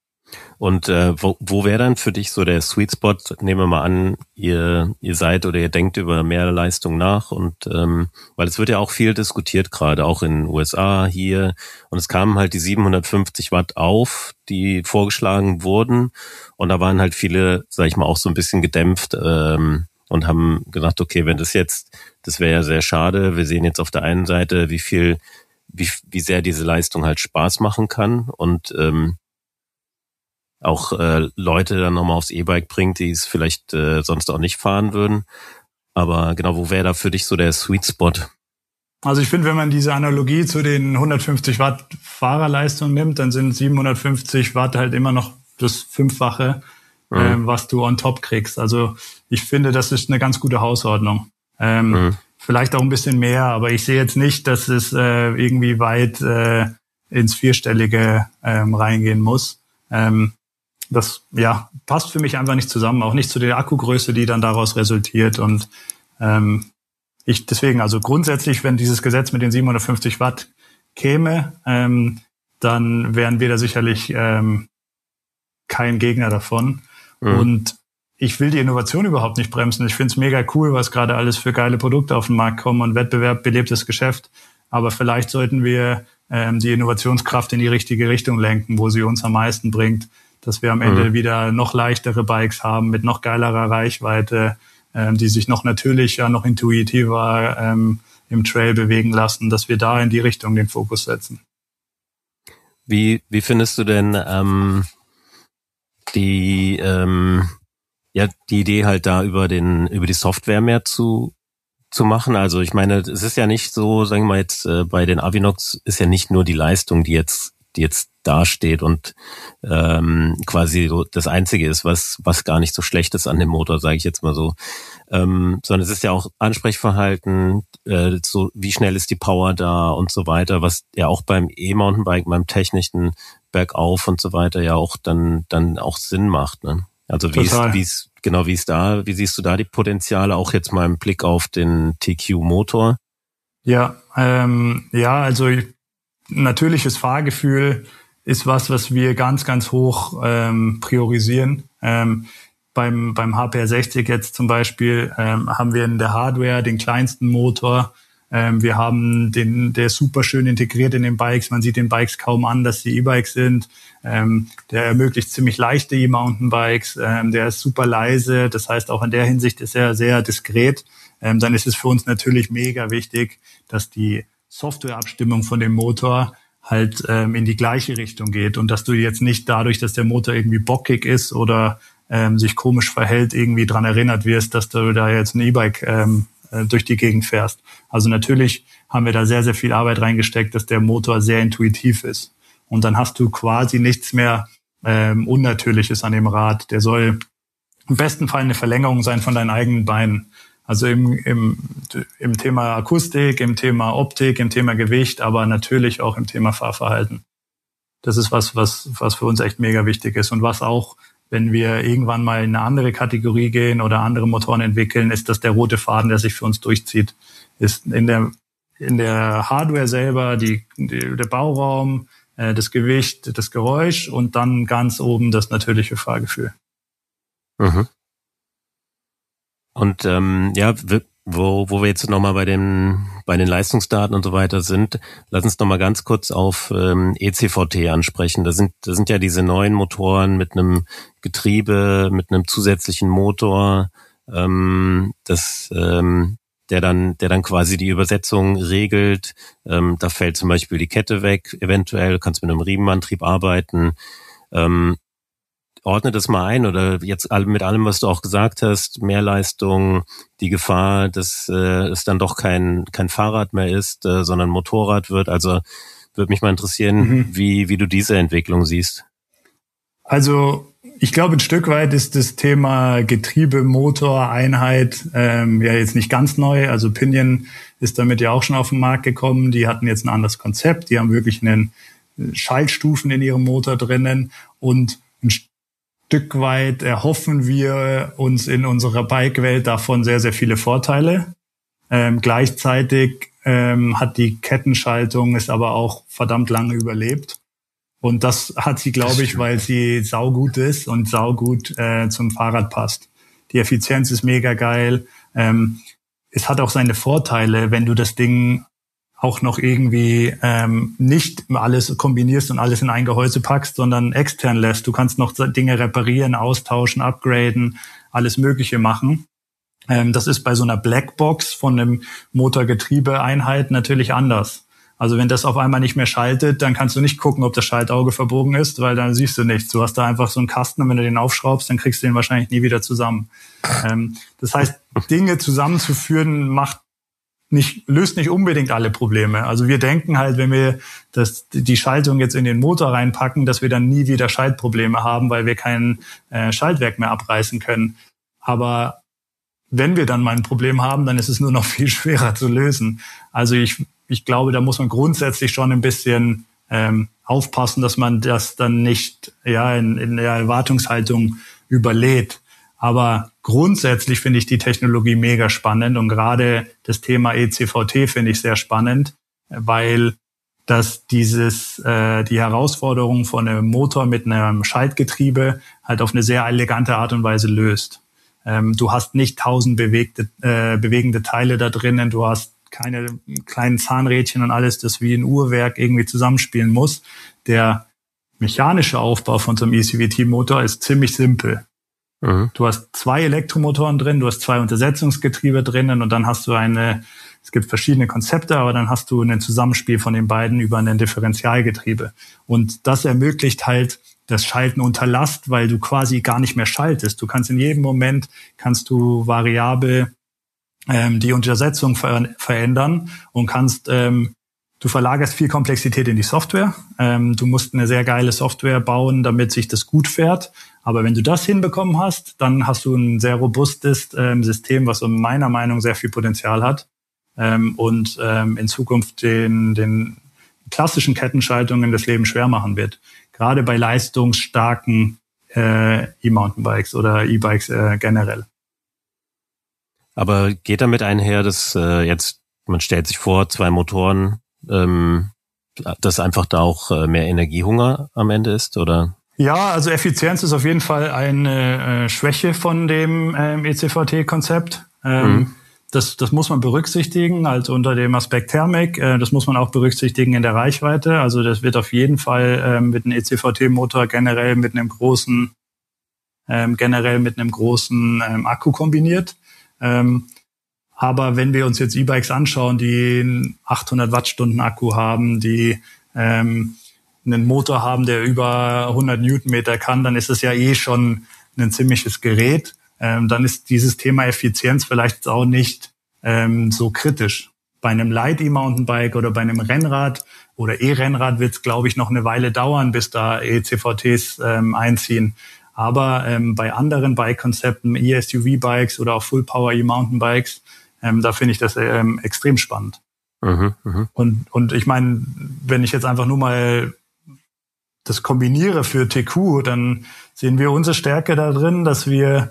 Speaker 4: Und äh, wo, wo wäre dann für dich so der Sweet Spot? Nehmen wir mal an, ihr ihr seid oder ihr denkt über mehr Leistung nach, und ähm, weil es wird ja auch viel diskutiert gerade, auch in den U S A, hier, und es kamen halt die siebenhundertfünfzig Watt auf, die vorgeschlagen wurden, und da waren halt viele, sag ich mal, auch so ein bisschen gedämpft ähm, und haben gedacht, okay, wenn das jetzt, das wäre ja sehr schade, wir sehen jetzt auf der einen Seite, wie viel, wie wie sehr diese Leistung halt Spaß machen kann, und ähm, auch äh, Leute dann nochmal aufs E-Bike bringt, die es vielleicht äh, sonst auch nicht fahren würden. Aber genau, wo wäre da für dich so der Sweet Spot?
Speaker 1: Also ich finde, wenn man diese Analogie zu den hundertfünfzig Watt Fahrerleistung nimmt, dann sind siebenhundertfünfzig Watt halt immer noch das Fünffache mhm. ähm, was du on top kriegst. Also ich finde, das ist eine ganz gute Hausordnung. Ähm, mhm. Vielleicht auch ein bisschen mehr, aber ich sehe jetzt nicht, dass es äh, irgendwie weit äh, ins Vierstellige ähm, reingehen muss. Ähm, das ja passt für mich einfach nicht zusammen, auch nicht zu der Akkugröße, die dann daraus resultiert. Und ähm, ich deswegen, also grundsätzlich, wenn dieses Gesetz mit den siebenhundertfünfzig Watt käme, ähm, dann wären wir da sicherlich ähm, kein Gegner davon. Mhm. Und ich will die Innovation überhaupt nicht bremsen. Ich finde es mega cool, was gerade alles für geile Produkte auf den Markt kommen und Wettbewerb belebt das Geschäft. Aber vielleicht sollten wir ähm, die Innovationskraft in die richtige Richtung lenken, wo sie uns am meisten bringt, dass wir am Ende mhm. wieder noch leichtere Bikes haben mit noch geilerer Reichweite, ähm, die sich noch natürlicher, noch intuitiver ähm, im Trail bewegen lassen, dass wir da in die Richtung den Fokus setzen.
Speaker 4: Wie, wie findest du denn ähm, die ähm, ja die Idee halt da über den über die Software mehr zu zu machen? Also ich meine, es ist ja nicht so, sagen wir mal jetzt äh, bei den Avinox ist ja nicht nur die Leistung, die jetzt die jetzt dasteht und ähm, quasi so das Einzige ist, was was gar nicht so schlecht ist an dem Motor, sage ich jetzt mal so, ähm, sondern es ist ja auch Ansprechverhalten, äh, so wie schnell ist die Power da und so weiter, was ja auch beim E-Mountainbike, beim technischen Bergauf und so weiter ja auch dann dann auch Sinn macht, ne? Also wie ist, wie ist genau wie ist da, wie siehst du da die Potenziale auch jetzt mal im Blick auf den T Q-Motor?
Speaker 1: Ja, ähm, ja, also ich, natürliches Fahrgefühl ist was, was wir ganz, ganz hoch ähm, priorisieren. Ähm, beim beim H P R sechzig jetzt zum Beispiel ähm, haben wir in der Hardware den kleinsten Motor. Ähm, wir haben den, der ist super schön integriert in den Bikes. Man sieht den Bikes kaum an, dass sie E-Bikes sind. Ähm, der ermöglicht ziemlich leichte E-Mountainbikes. Ähm, der ist super leise. Das heißt, auch in der Hinsicht ist er sehr diskret. Ähm, dann ist es für uns natürlich mega wichtig, dass die Softwareabstimmung von dem Motor halt ähm, in die gleiche Richtung geht und dass du jetzt nicht dadurch, dass der Motor irgendwie bockig ist oder ähm, sich komisch verhält, irgendwie dran erinnert wirst, dass du da jetzt ein E-Bike ähm, durch die Gegend fährst. Also natürlich haben wir da sehr, sehr viel Arbeit reingesteckt, dass der Motor sehr intuitiv ist. Und dann hast du quasi nichts mehr ähm, Unnatürliches an dem Rad. Der soll im besten Fall eine Verlängerung sein von deinen eigenen Beinen. Also im, im, im Thema Akustik, im Thema Optik, im Thema Gewicht, aber natürlich auch im Thema Fahrverhalten. Das ist was, was, was für uns echt mega wichtig ist und was auch, wenn wir irgendwann mal in eine andere Kategorie gehen oder andere Motoren entwickeln, ist das der rote Faden, der sich für uns durchzieht. Ist in der in der Hardware selber die, die der Bauraum, äh, das Gewicht, das Geräusch und dann ganz oben das natürliche Fahrgefühl.
Speaker 4: Mhm. Und ähm, ja, wo wo wir jetzt nochmal bei den bei den Leistungsdaten und so weiter sind, lass uns nochmal ganz kurz auf ähm, E C V T ansprechen. Da sind da sind ja diese neuen Motoren mit einem Getriebe, mit einem zusätzlichen Motor, ähm, das ähm, der dann der dann quasi die Übersetzung regelt. Ähm, da fällt zum Beispiel die Kette weg, eventuell, du kannst mit einem Riemenantrieb arbeiten. Ähm, Ordne das mal ein oder jetzt mit allem, was du auch gesagt hast, Mehrleistung, die Gefahr, dass äh, es dann doch kein kein Fahrrad mehr ist, äh, sondern Motorrad wird. Also würde mich mal interessieren, mhm. wie wie du diese Entwicklung siehst.
Speaker 1: Also ich glaube, ein Stück weit ist das Thema Getriebe, Motor, Einheit ähm, ja jetzt nicht ganz neu. Also Pinion ist damit ja auch schon auf den Markt gekommen. Die hatten jetzt ein anderes Konzept. Die haben wirklich einen Schaltstufen in ihrem Motor drinnen und ein Stück weit erhoffen wir uns in unserer Bike-Welt davon sehr, sehr viele Vorteile. Ähm, gleichzeitig ähm, hat die Kettenschaltung es aber auch verdammt lange überlebt. Und das hat sie, glaube ich, weil sie saugut ist und saugut äh, zum Fahrrad passt. Die Effizienz ist mega geil. Ähm, es hat auch seine Vorteile, wenn du das Ding auch noch irgendwie ähm, nicht alles kombinierst und alles in ein Gehäuse packst, sondern extern lässt. Du kannst noch Dinge reparieren, austauschen, upgraden, alles Mögliche machen. Ähm, das ist bei so einer Blackbox von einem Motorgetriebeeinheit natürlich anders. Also wenn das auf einmal nicht mehr schaltet, dann kannst du nicht gucken, ob das Schaltauge verbogen ist, weil dann siehst du nichts. Du hast da einfach so einen Kasten und wenn du den aufschraubst, dann kriegst du den wahrscheinlich nie wieder zusammen. Ähm, das heißt, Dinge zusammenzuführen macht nicht, löst nicht unbedingt alle Probleme. Also wir denken halt, wenn wir das, die Schaltung jetzt in den Motor reinpacken, dass wir dann nie wieder Schaltprobleme haben, weil wir kein äh, Schaltwerk mehr abreißen können. Aber wenn wir dann mal ein Problem haben, dann ist es nur noch viel schwerer zu lösen. Also ich, ich glaube, da muss man grundsätzlich schon ein bisschen ähm, aufpassen, dass man das dann nicht ja in, in der Erwartungshaltung überlädt. Aber grundsätzlich finde ich die Technologie mega spannend und gerade das Thema E C V T finde ich sehr spannend, weil das dieses äh, die Herausforderung von einem Motor mit einem Schaltgetriebe halt auf eine sehr elegante Art und Weise löst. Ähm, du hast nicht tausend bewegte, äh, bewegende Teile da drinnen, du hast keine kleinen Zahnrädchen und alles, das wie ein Uhrwerk irgendwie zusammenspielen muss. Der mechanische Aufbau von so einem E C V T-Motor ist ziemlich simpel. Mhm. Du hast zwei Elektromotoren drin, du hast zwei Untersetzungsgetriebe drinnen und dann hast du eine, es gibt verschiedene Konzepte, aber dann hast du ein Zusammenspiel von den beiden über ein Differentialgetriebe. Und das ermöglicht halt das Schalten unter Last, weil du quasi gar nicht mehr schaltest. Du kannst in jedem Moment, kannst du variabel ähm, die Untersetzung ver- verändern und kannst, ähm, du verlagerst viel Komplexität in die Software. Ähm, du musst eine sehr geile Software bauen, damit sich das gut fährt. Aber wenn du das hinbekommen hast, dann hast du ein sehr robustes ähm, System, was in meiner Meinung sehr viel Potenzial hat ähm, und ähm, in Zukunft den, den klassischen Kettenschaltungen das Leben schwer machen wird. Gerade bei leistungsstarken äh, E-Mountainbikes oder E-Bikes äh, generell.
Speaker 4: Aber geht damit einher, dass äh, jetzt, man stellt sich vor, zwei Motoren, ähm, dass einfach da auch äh, mehr Energiehunger am Ende ist, oder?
Speaker 1: Ja, also Effizienz ist auf jeden Fall eine äh, Schwäche von dem ähm, E C V T-Konzept. Ähm, mhm. das, das muss man berücksichtigen, also unter dem Aspekt Thermik. Äh, das muss man auch berücksichtigen in der Reichweite. Also das wird auf jeden Fall ähm, mit einem E C V T-Motor generell mit einem großen, ähm, generell mit einem großen ähm, Akku kombiniert. Ähm, aber wenn wir uns jetzt E-Bikes anschauen, die einen achthundert Wattstunden Akku haben, die ähm, einen Motor haben, der über hundert Newtonmeter kann, dann ist es ja eh schon ein ziemliches Gerät. Ähm, dann ist dieses Thema Effizienz vielleicht auch nicht ähm, so kritisch. Bei einem Light E-Mountainbike oder bei einem Rennrad oder E-Rennrad wird es, glaube ich, noch eine Weile dauern, bis da E C V Ts ähm, einziehen. Aber ähm, bei anderen Bike-Konzepten, E S U V-Bikes oder auch Full-Power E-Mountainbikes, ähm, da finde ich das ähm, extrem spannend. Mhm, mh. Und, und ich meine, wenn ich jetzt einfach nur mal das kombiniere für T Q, dann sehen wir unsere Stärke da drin, dass wir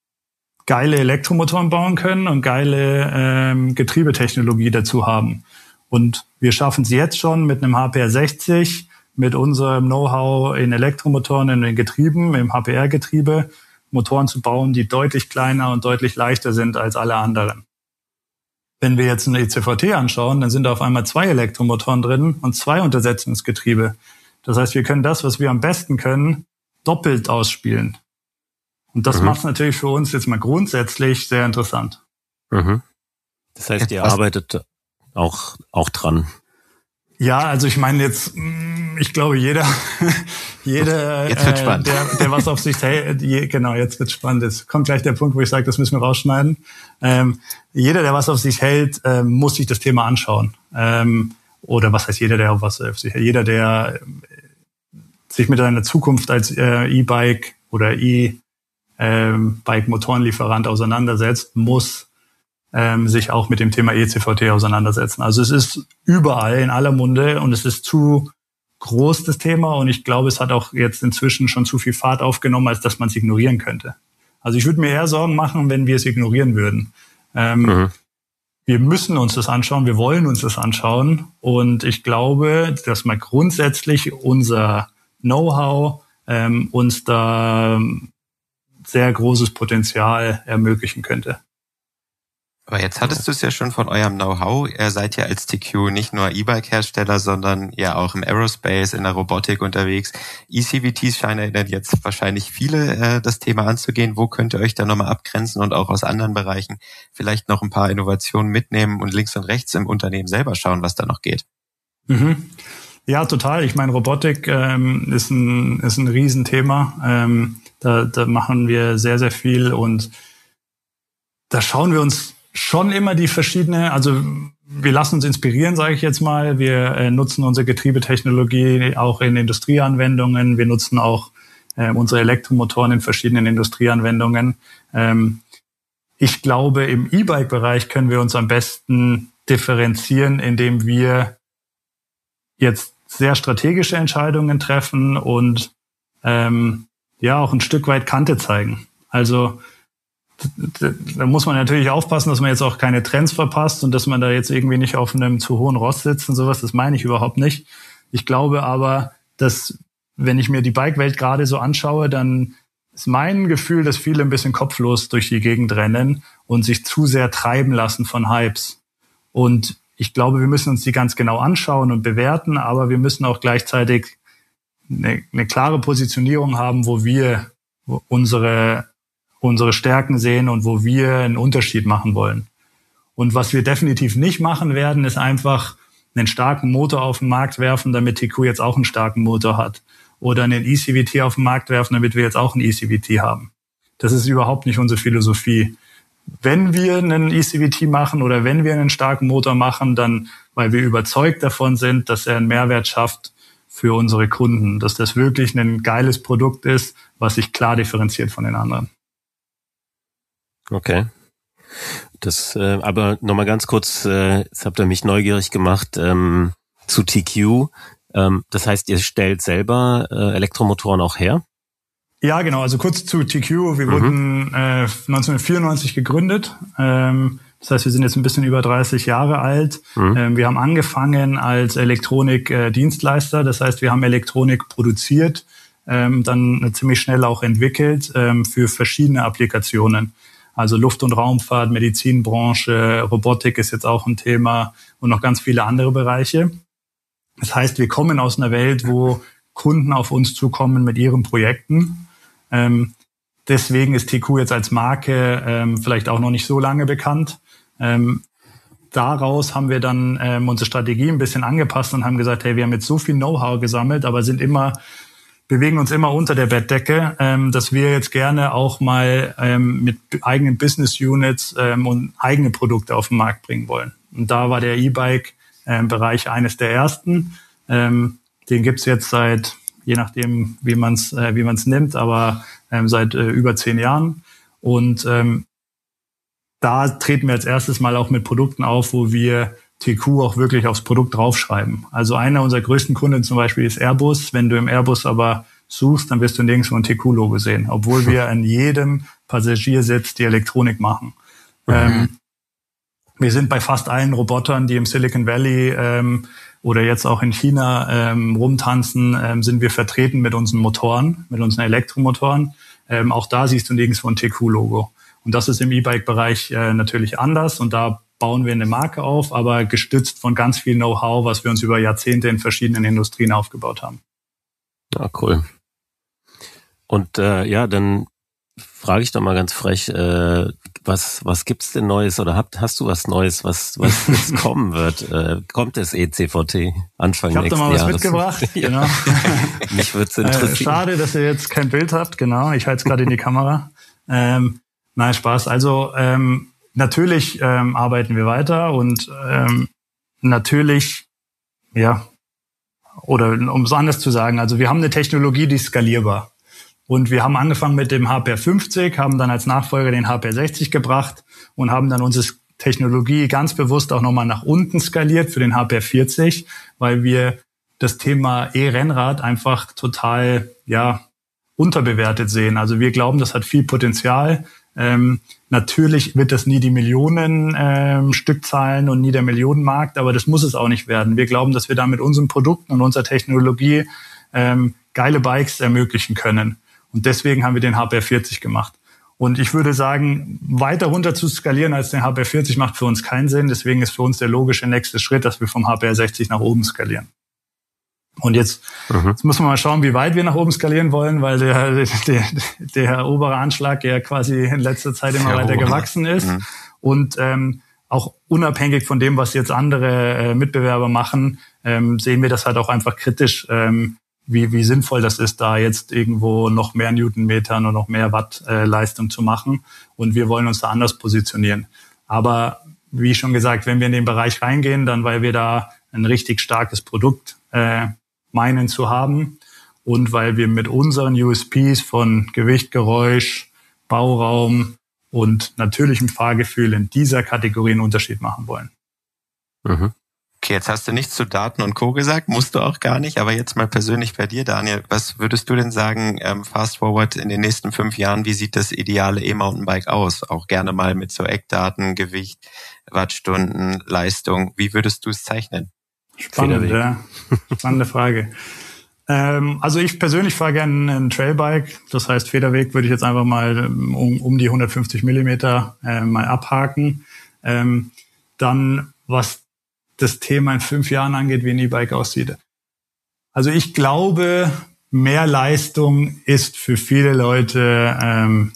Speaker 1: geile Elektromotoren bauen können und geile ähm, Getriebetechnologie dazu haben. Und wir schaffen es jetzt schon mit einem H P R sechzig, mit unserem Know-how in Elektromotoren, in den Getrieben, im H P R-Getriebe, Motoren zu bauen, die deutlich kleiner und deutlich leichter sind als alle anderen. Wenn wir jetzt einen E C V T anschauen, dann sind da auf einmal zwei Elektromotoren drin und zwei Untersetzungsgetriebe. Das heißt, wir können das, was wir am besten können, doppelt ausspielen. Und das mhm. macht es natürlich für uns jetzt mal grundsätzlich sehr interessant.
Speaker 4: Mhm. Das heißt, ihr was? arbeitet auch, auch dran.
Speaker 1: Ja, also ich meine jetzt, ich glaube, jeder, jeder,
Speaker 3: jetzt wird's
Speaker 1: äh, der, der was auf sich hält, je, genau, jetzt wird's spannend. Jetzt kommt gleich der Punkt, wo ich sage, das müssen wir rausschneiden. Ähm, jeder, der was auf sich hält, ähm, muss sich das Thema anschauen. Ähm, oder was heißt jeder, der was auf sich hält? Jeder, der sich mit seiner Zukunft als äh, E-Bike oder E-Bike-Motorenlieferant auseinandersetzt, muss ähm, sich auch mit dem Thema E C V T auseinandersetzen. Also es ist überall in aller Munde und es ist zu groß, das Thema. Und ich glaube, es hat auch jetzt inzwischen schon zu viel Fahrt aufgenommen, als dass man es ignorieren könnte. Also ich würde mir eher Sorgen machen, wenn wir es ignorieren würden. Ähm, mhm. Wir müssen uns das anschauen, wir wollen uns das anschauen. Und ich glaube, dass man grundsätzlich unser Know-how ähm, uns da sehr großes Potenzial ermöglichen könnte.
Speaker 3: Aber jetzt hattest du es ja schon von eurem Know-how. Ihr seid ja als T Q nicht nur E-Bike-Hersteller, sondern ja auch im Aerospace, in der Robotik unterwegs. E C V Ts scheinen jetzt wahrscheinlich viele äh, das Thema anzugehen. Wo könnt ihr euch da nochmal abgrenzen und auch aus anderen Bereichen vielleicht noch ein paar Innovationen mitnehmen und links und rechts im Unternehmen selber schauen, was da noch geht?
Speaker 1: Mhm. Ja, total. Ich meine, Robotik ähm, ist ein ist ein Riesenthema. Ähm, da, da machen wir sehr, sehr viel und da schauen wir uns schon immer die verschiedene, also wir lassen uns inspirieren, sage ich jetzt mal. Wir äh, nutzen unsere Getriebetechnologie auch in Industrieanwendungen. Wir nutzen auch äh, unsere Elektromotoren in verschiedenen Industrieanwendungen. Ähm, ich glaube, im E-Bike-Bereich können wir uns am besten differenzieren, indem wir jetzt sehr strategische Entscheidungen treffen und ähm, ja auch ein Stück weit Kante zeigen. Also da muss man natürlich aufpassen, dass man jetzt auch keine Trends verpasst und dass man da jetzt irgendwie nicht auf einem zu hohen Ross sitzt und sowas. Das meine ich überhaupt nicht. Ich glaube aber, dass wenn ich mir die Bike-Welt gerade so anschaue, dann ist mein Gefühl, dass viele ein bisschen kopflos durch die Gegend rennen und sich zu sehr treiben lassen von Hypes. Und ich glaube, wir müssen uns die ganz genau anschauen und bewerten, aber wir müssen auch gleichzeitig eine, eine klare Positionierung haben, wo wir unsere unsere Stärken sehen und wo wir einen Unterschied machen wollen. Und was wir definitiv nicht machen werden, ist einfach einen starken Motor auf den Markt werfen, damit T Q jetzt auch einen starken Motor hat. Oder einen E C V T auf den Markt werfen, damit wir jetzt auch einen E C V T haben. Das ist überhaupt nicht unsere Philosophie. Wenn wir einen E C V T machen oder wenn wir einen starken Motor machen, dann, weil wir überzeugt davon sind, dass er einen Mehrwert schafft für unsere Kunden, dass das wirklich ein geiles Produkt ist, was sich klar differenziert von den anderen.
Speaker 4: Okay. Das, äh, aber nochmal ganz kurz, äh, jetzt habt ihr mich neugierig gemacht, ähm, zu T Q. Ähm, das heißt, ihr stellt selber äh, Elektromotoren auch her?
Speaker 1: Ja, genau. Also kurz zu T Q. Wir mhm. wurden äh, neunzehnhundertvierundneunzig gegründet. Ähm, das heißt, wir sind jetzt ein bisschen über dreißig Jahre alt. Mhm. Ähm, wir haben angefangen als Elektronik-Dienstleister. Das heißt, wir haben Elektronik produziert, ähm, dann ziemlich schnell auch entwickelt ähm, für verschiedene Applikationen. Also Luft- und Raumfahrt, Medizinbranche, Robotik ist jetzt auch ein Thema und noch ganz viele andere Bereiche. Das heißt, wir kommen aus einer Welt, wo Kunden auf uns zukommen mit ihren Projekten. Ähm, deswegen ist T Q jetzt als Marke ähm, vielleicht auch noch nicht so lange bekannt. Ähm, daraus haben wir dann ähm, unsere Strategie ein bisschen angepasst und haben gesagt, hey, wir haben jetzt so viel Know-how gesammelt, aber sind immer bewegen uns immer unter der Bettdecke, ähm, dass wir jetzt gerne auch mal ähm, mit eigenen Business Units ähm, und eigene Produkte auf den Markt bringen wollen. Und da war der E-Bike-Bereich ähm, eines der ersten. Ähm, den gibt's jetzt seit, je nachdem, wie man es äh, wie man es nimmt, aber ähm, seit äh, über zehn Jahren. Und ähm, da treten wir als erstes mal auch mit Produkten auf, wo wir T Q auch wirklich aufs Produkt draufschreiben. Also einer unserer größten Kunden zum Beispiel ist Airbus. Wenn du im Airbus aber suchst, dann wirst du nirgendwo ein T Q-Logo sehen, obwohl wir an jedem Passagiersitz die Elektronik machen. Mhm. Ähm, wir sind bei fast allen Robotern, die im Silicon Valley ähm, oder jetzt auch in China ähm, rumtanzen, ähm, sind wir vertreten mit unseren Motoren, mit unseren Elektromotoren. Ähm, auch da siehst du nirgendwo ein T Q-Logo. Und das ist im E-Bike-Bereich äh, natürlich anders und da bauen wir eine Marke auf, aber gestützt von ganz viel Know-how, was wir uns über Jahrzehnte in verschiedenen Industrien aufgebaut haben.
Speaker 4: Ja, cool. Und äh, ja, dann frage ich doch mal ganz frech, äh, was was gibt's denn Neues oder habt, hast du was Neues, was was jetzt kommen wird? Äh, kommt das E C V T Anfang nächsten Jahres?
Speaker 1: Ich habe da mal was mitgebracht.
Speaker 4: Ja. Genau. Mich würde es interessieren.
Speaker 1: Äh, schade, dass ihr jetzt kein Bild habt. Genau, ich halte es gerade in die Kamera. Ähm, nein, Spaß. Also ähm, natürlich ähm, arbeiten wir weiter und ähm, natürlich, ja, oder um es anders zu sagen, also wir haben eine Technologie, die ist skalierbar. Und wir haben angefangen mit dem H P R fünfzig, haben dann als Nachfolger den H P R sechzig gebracht und haben dann unsere Technologie ganz bewusst auch nochmal nach unten skaliert für den H P R vierzig, weil wir das Thema E-Rennrad einfach total, ja, unterbewertet sehen. Also wir glauben, das hat viel Potenzial. Ähm, natürlich wird das nie die Millionen ähm, Stückzahlen und nie der Millionenmarkt, aber das muss es auch nicht werden. Wir glauben, dass wir da mit unseren Produkten und unserer Technologie ähm, geile Bikes ermöglichen können. Und deswegen haben wir den H P R vierzig gemacht. Und ich würde sagen, weiter runter zu skalieren als den H P R vierzig macht für uns keinen Sinn. Deswegen ist für uns der logische nächste Schritt, dass wir vom H P R sechzig nach oben skalieren. Und jetzt, mhm. jetzt müssen wir mal schauen, wie weit wir nach oben skalieren wollen, weil der, der, der obere Anschlag ja quasi in letzter Zeit immer ja, weiter gewachsen ist. Mhm. Und ähm, auch unabhängig von dem, was jetzt andere äh, Mitbewerber machen, ähm, sehen wir das halt auch einfach kritisch, ähm, wie, wie sinnvoll das ist, da jetzt irgendwo noch mehr Newtonmeter und noch mehr Watt äh, Leistung zu machen. Und wir wollen uns da anders positionieren. Aber wie schon gesagt, wenn wir in den Bereich reingehen, dann weil wir da ein richtig starkes Produkt äh, meinen zu haben und weil wir mit unseren U S Ps von Gewicht, Geräusch, Bauraum und natürlichem Fahrgefühl in dieser Kategorie einen Unterschied machen wollen.
Speaker 3: Mhm. Okay, jetzt hast du nichts zu Daten und Co. gesagt, musst du auch gar nicht, aber jetzt mal persönlich bei dir, Daniel, was würdest du denn sagen, ähm, fast forward in den nächsten fünf Jahren, wie sieht das ideale E-Mountainbike aus? Auch gerne mal mit so Eckdaten, Gewicht, Wattstunden, Leistung, wie würdest du es zeichnen?
Speaker 1: Spannend, ja. Spannende Frage. Ähm, also ich persönlich fahre gerne ein Trailbike, das heißt Federweg würde ich jetzt einfach mal um, um die hundertfünfzig Millimeter äh, mal abhaken. Ähm, dann, was das Thema in fünf Jahren angeht, wie ein E-Bike aussieht. Also ich glaube, mehr Leistung ist für viele Leute ähm,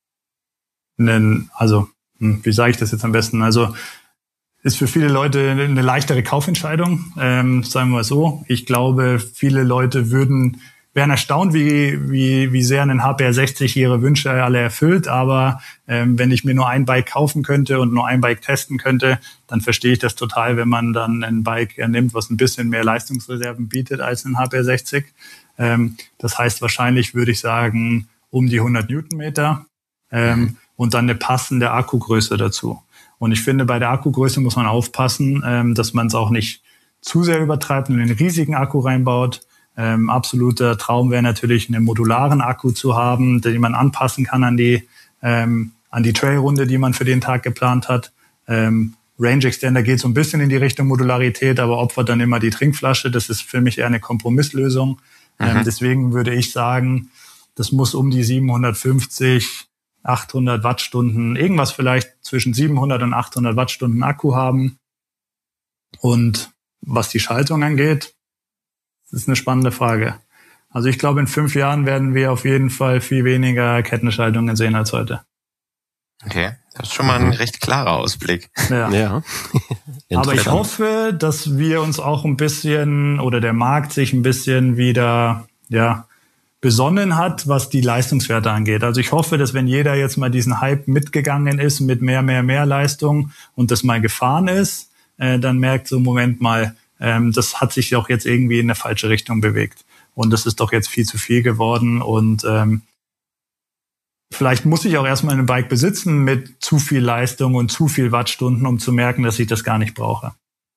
Speaker 1: ein, also wie sage ich das jetzt am besten? Also ist für viele Leute eine leichtere Kaufentscheidung, ähm, sagen wir mal so. Ich glaube, viele Leute würden wären erstaunt, wie wie wie sehr ein H P R sechzig ihre Wünsche alle erfüllt. Aber ähm, wenn ich mir nur ein Bike kaufen könnte und nur ein Bike testen könnte, dann verstehe ich das total, wenn man dann ein Bike nimmt, was ein bisschen mehr Leistungsreserven bietet als ein H P R sechzig. Ähm, das heißt, wahrscheinlich würde ich sagen um die hundert Newtonmeter ähm, und dann eine passende Akkugröße dazu. Und ich finde, bei der Akkugröße muss man aufpassen, ähm, dass man es auch nicht zu sehr übertreibt und einen riesigen Akku reinbaut. Ähm, absoluter Traum wäre natürlich, einen modularen Akku zu haben, den man anpassen kann an die ähm, an die Trailrunde, die man für den Tag geplant hat. Ähm, Range Extender geht so ein bisschen in die Richtung Modularität, aber opfert dann immer die Trinkflasche. Das ist für mich eher eine Kompromisslösung. Mhm. Ähm, deswegen würde ich sagen, das muss um die siebenhundertfünfzig, achthundert Wattstunden, irgendwas vielleicht zwischen siebenhundert und achthundert Wattstunden Akku haben. Und was die Schaltung angeht, das ist eine spannende Frage. Also ich glaube, in fünf Jahren werden wir auf jeden Fall viel weniger Kettenschaltungen sehen als heute.
Speaker 3: Okay, das ist schon mal ein recht klarer Ausblick.
Speaker 1: Ja.
Speaker 4: ja.
Speaker 1: Aber ich hoffe, dass wir uns auch ein bisschen oder der Markt sich ein bisschen wieder ja besonnen hat, was die Leistungswerte angeht. Also ich hoffe, dass wenn jeder jetzt mal diesen Hype mitgegangen ist mit mehr, mehr, mehr Leistung und das mal gefahren ist, äh, dann merkt so, Moment mal, ähm, das hat sich auch jetzt irgendwie in eine falsche Richtung bewegt. Und das ist doch jetzt viel zu viel geworden. Und ähm, vielleicht muss ich auch erstmal ein Bike besitzen mit zu viel Leistung und zu viel Wattstunden, um zu merken, dass ich das gar nicht brauche.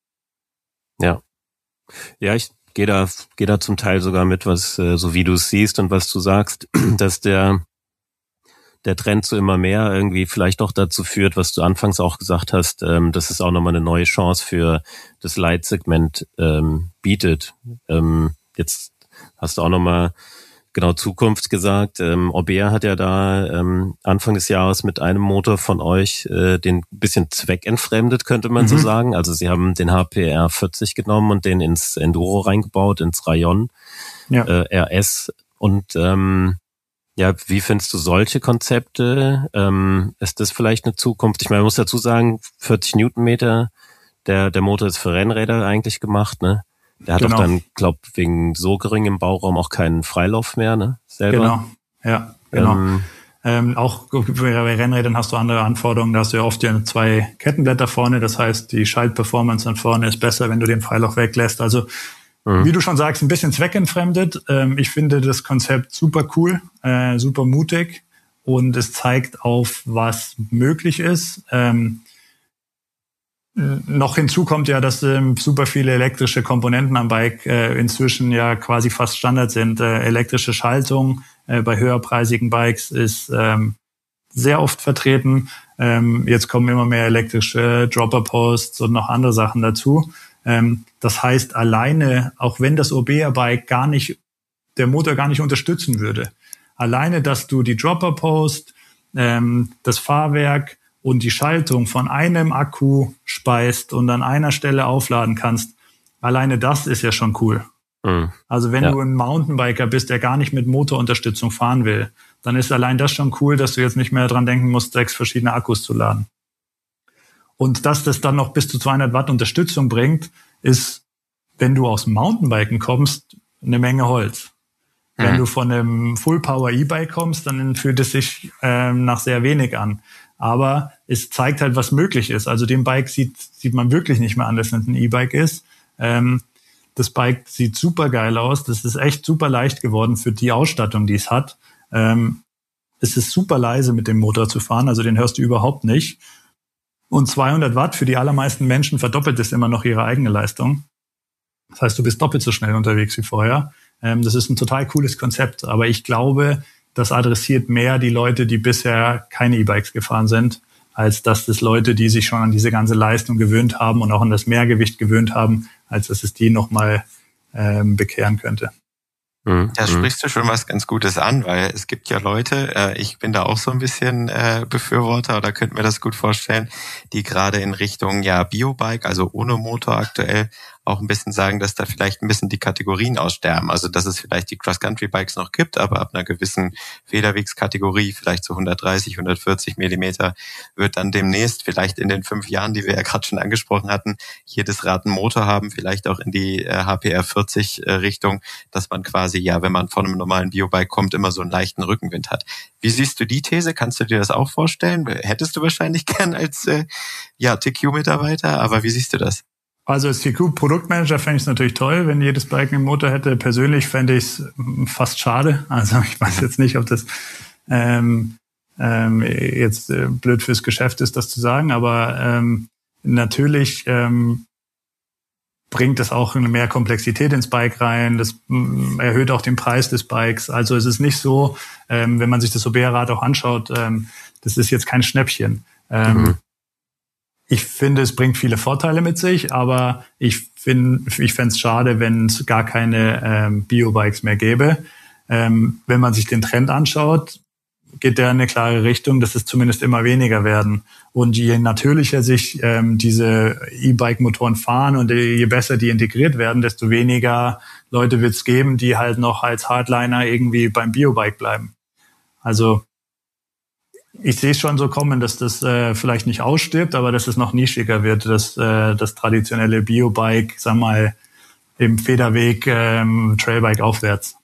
Speaker 4: Ja. Ja, ich gehe da, gehe da zum Teil sogar mit, was, äh, so wie du es siehst und was du sagst, dass der, der Trend zu immer mehr irgendwie vielleicht auch dazu führt, was du anfangs auch gesagt hast, ähm, dass es auch nochmal eine neue Chance für das Light-Segment ähm, bietet. Ähm, jetzt hast du auch nochmal genau Zukunft gesagt. Ähm, Orbea hat ja da ähm, Anfang des Jahres mit einem Motor von euch äh, den bisschen zweckentfremdet, könnte man mhm. so sagen. Also sie haben den H P R vierzig genommen und den ins Enduro reingebaut, ins Rayon ja. äh, R S. Und ähm, ja, wie findest du solche Konzepte? Ähm, ist das vielleicht eine Zukunft? Ich meine, man muss dazu sagen, vierzig Newtonmeter, der der Motor ist für Rennräder eigentlich gemacht, ne? Der hat genau. auch dann, glaub, wegen so geringem Bauraum auch keinen Freilauf mehr, ne? Selber.
Speaker 1: Genau, ja, genau. Ähm, ähm, auch bei Rennrädern hast du andere Anforderungen. Da hast du ja oft ja zwei Kettenblätter vorne. Das heißt, die Schaltperformance dann vorne ist besser, wenn du den Freilauf weglässt. Also, mhm. wie du schon sagst, ein bisschen zweckentfremdet. Ähm, ich finde das Konzept super cool, äh, super mutig. Und es zeigt auf, was möglich ist. Ähm, Noch hinzu kommt ja, dass ähm, super viele elektrische Komponenten am Bike äh, inzwischen ja quasi fast Standard sind. Äh, elektrische Schaltung äh, bei höherpreisigen Bikes ist ähm, sehr oft vertreten. Ähm, jetzt kommen immer mehr elektrische Dropper-Posts und noch andere Sachen dazu. Ähm, das heißt, alleine, auch wenn das Orbea-Bike gar nicht, der Motor gar nicht unterstützen würde, alleine, dass du die Dropper-Post, ähm, das Fahrwerk und die Schaltung von einem Akku speist und an einer Stelle aufladen kannst, alleine das ist ja schon cool. Mhm. Also wenn ja. du ein Mountainbiker bist, der gar nicht mit Motorunterstützung fahren will, dann ist allein das schon cool, dass du jetzt nicht mehr dran denken musst, sechs verschiedene Akkus zu laden. Und dass das dann noch bis zu zweihundert Watt Unterstützung bringt, ist, wenn du aus dem Mountainbiken kommst, eine Menge Holz. Wenn mhm. du von einem Full-Power-E-Bike kommst, dann fühlt es sich ähm, nach sehr wenig an. Aber es zeigt halt, was möglich ist. Also dem Bike sieht, sieht man wirklich nicht mehr an, dass es ein E-Bike ist. Ähm, das Bike sieht super geil aus. Das ist echt super leicht geworden für die Ausstattung, die es hat. Ähm, es ist super leise mit dem Motor zu fahren, also den hörst du überhaupt nicht. Und zweihundert Watt für die allermeisten Menschen verdoppelt es immer noch ihre eigene Leistung. Das heißt, du bist doppelt so schnell unterwegs wie vorher. Ähm, das ist ein total cooles Konzept. Aber ich glaube, das adressiert mehr die Leute, die bisher keine E-Bikes gefahren sind, als dass das Leute, die sich schon an diese ganze Leistung gewöhnt haben und auch an das Mehrgewicht gewöhnt haben, als dass es die nochmal ähm, bekehren könnte.
Speaker 3: Da sprichst du schon was ganz Gutes an, weil es gibt ja Leute, äh, ich bin da auch so ein bisschen äh, Befürworter oder könnte mir das gut vorstellen, die gerade in Richtung ja Biobike, also ohne Motor aktuell, auch ein bisschen sagen, dass da vielleicht ein bisschen die Kategorien aussterben. Also dass es vielleicht die Cross-Country-Bikes noch gibt, aber ab einer gewissen Federwegskategorie, vielleicht so hundertdreißig, hundertvierzig Millimeter, wird dann demnächst, vielleicht in den fünf Jahren, die wir ja gerade schon angesprochen hatten, jedes Rad einen Motor haben, vielleicht auch in die äh, H P R vierzig äh, Richtung, dass man quasi, ja, wenn man von einem normalen Biobike kommt, immer so einen leichten Rückenwind hat. Wie siehst du die These? Kannst du dir das auch vorstellen? Hättest du wahrscheinlich gern als äh, ja, T Q-Mitarbeiter, aber wie siehst du das?
Speaker 1: Also als T Q-Produktmanager fände ich es natürlich toll, wenn jedes Bike einen Motor hätte. Persönlich fände ich es fast schade. Also ich weiß jetzt nicht, ob das ähm, ähm, jetzt äh, blöd fürs Geschäft ist, das zu sagen, aber ähm, natürlich ähm, bringt das auch eine mehr Komplexität ins Bike rein. Das m, erhöht auch den Preis des Bikes. Also es ist nicht so, ähm, wenn man sich das Sobea-Rad auch anschaut, ähm, das ist jetzt kein Schnäppchen. Ähm, mhm. Ich finde, es bringt viele Vorteile mit sich, aber ich finde, ich fände es schade, wenn es gar keine ähm, Biobikes mehr gäbe. Ähm, wenn man sich den Trend anschaut, geht der in eine klare Richtung, dass es zumindest immer weniger werden. Und je natürlicher sich ähm, diese E-Bike-Motoren fahren und je besser die integriert werden, desto weniger Leute wird es geben, die halt noch als Hardliner irgendwie beim Biobike bleiben. Also ich sehe es schon so kommen, dass das äh, vielleicht nicht ausstirbt, aber dass es noch nischiger wird, dass äh, das traditionelle Biobike, sag mal, im Federweg, ähm, Trailbike aufwärts.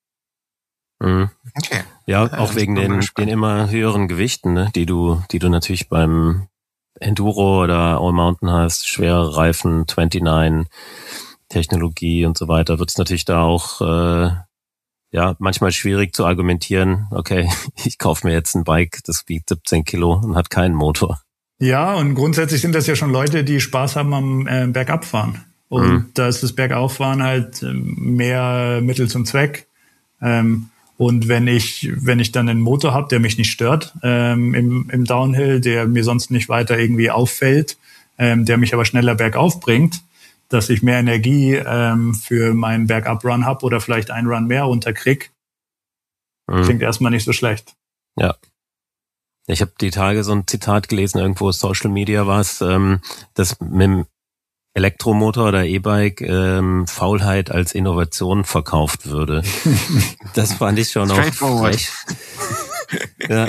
Speaker 4: Mhm. Okay. Ja, auch ja, wegen den, den immer höheren Gewichten, ne, die du, die du natürlich beim Enduro oder All Mountain hast, schwere Reifen, neunundzwanzig, Technologie und so weiter, wird es natürlich da auch äh, ja, manchmal schwierig zu argumentieren, okay, ich kaufe mir jetzt ein Bike, das wiegt siebzehn Kilo und hat keinen Motor.
Speaker 1: Ja, und grundsätzlich sind das ja schon Leute, die Spaß haben am äh, Bergabfahren. Und mhm. da ist das Bergauffahren halt mehr Mittel zum Zweck. Ähm, und wenn ich wenn ich dann einen Motor habe, der mich nicht stört ähm, im, im Downhill, der mir sonst nicht weiter irgendwie auffällt, ähm, der mich aber schneller bergauf bringt, dass ich mehr Energie ähm, für meinen Bergab-Run habe oder vielleicht einen Run mehr runterkrieg, mhm. klingt erstmal nicht so schlecht.
Speaker 4: Ja. Ich habe die Tage so ein Zitat gelesen, irgendwo Social Media war es, ähm, dass mit dem Elektromotor oder E-Bike ähm, Faulheit als Innovation verkauft würde. Das fand ich schon auch frech. Ja.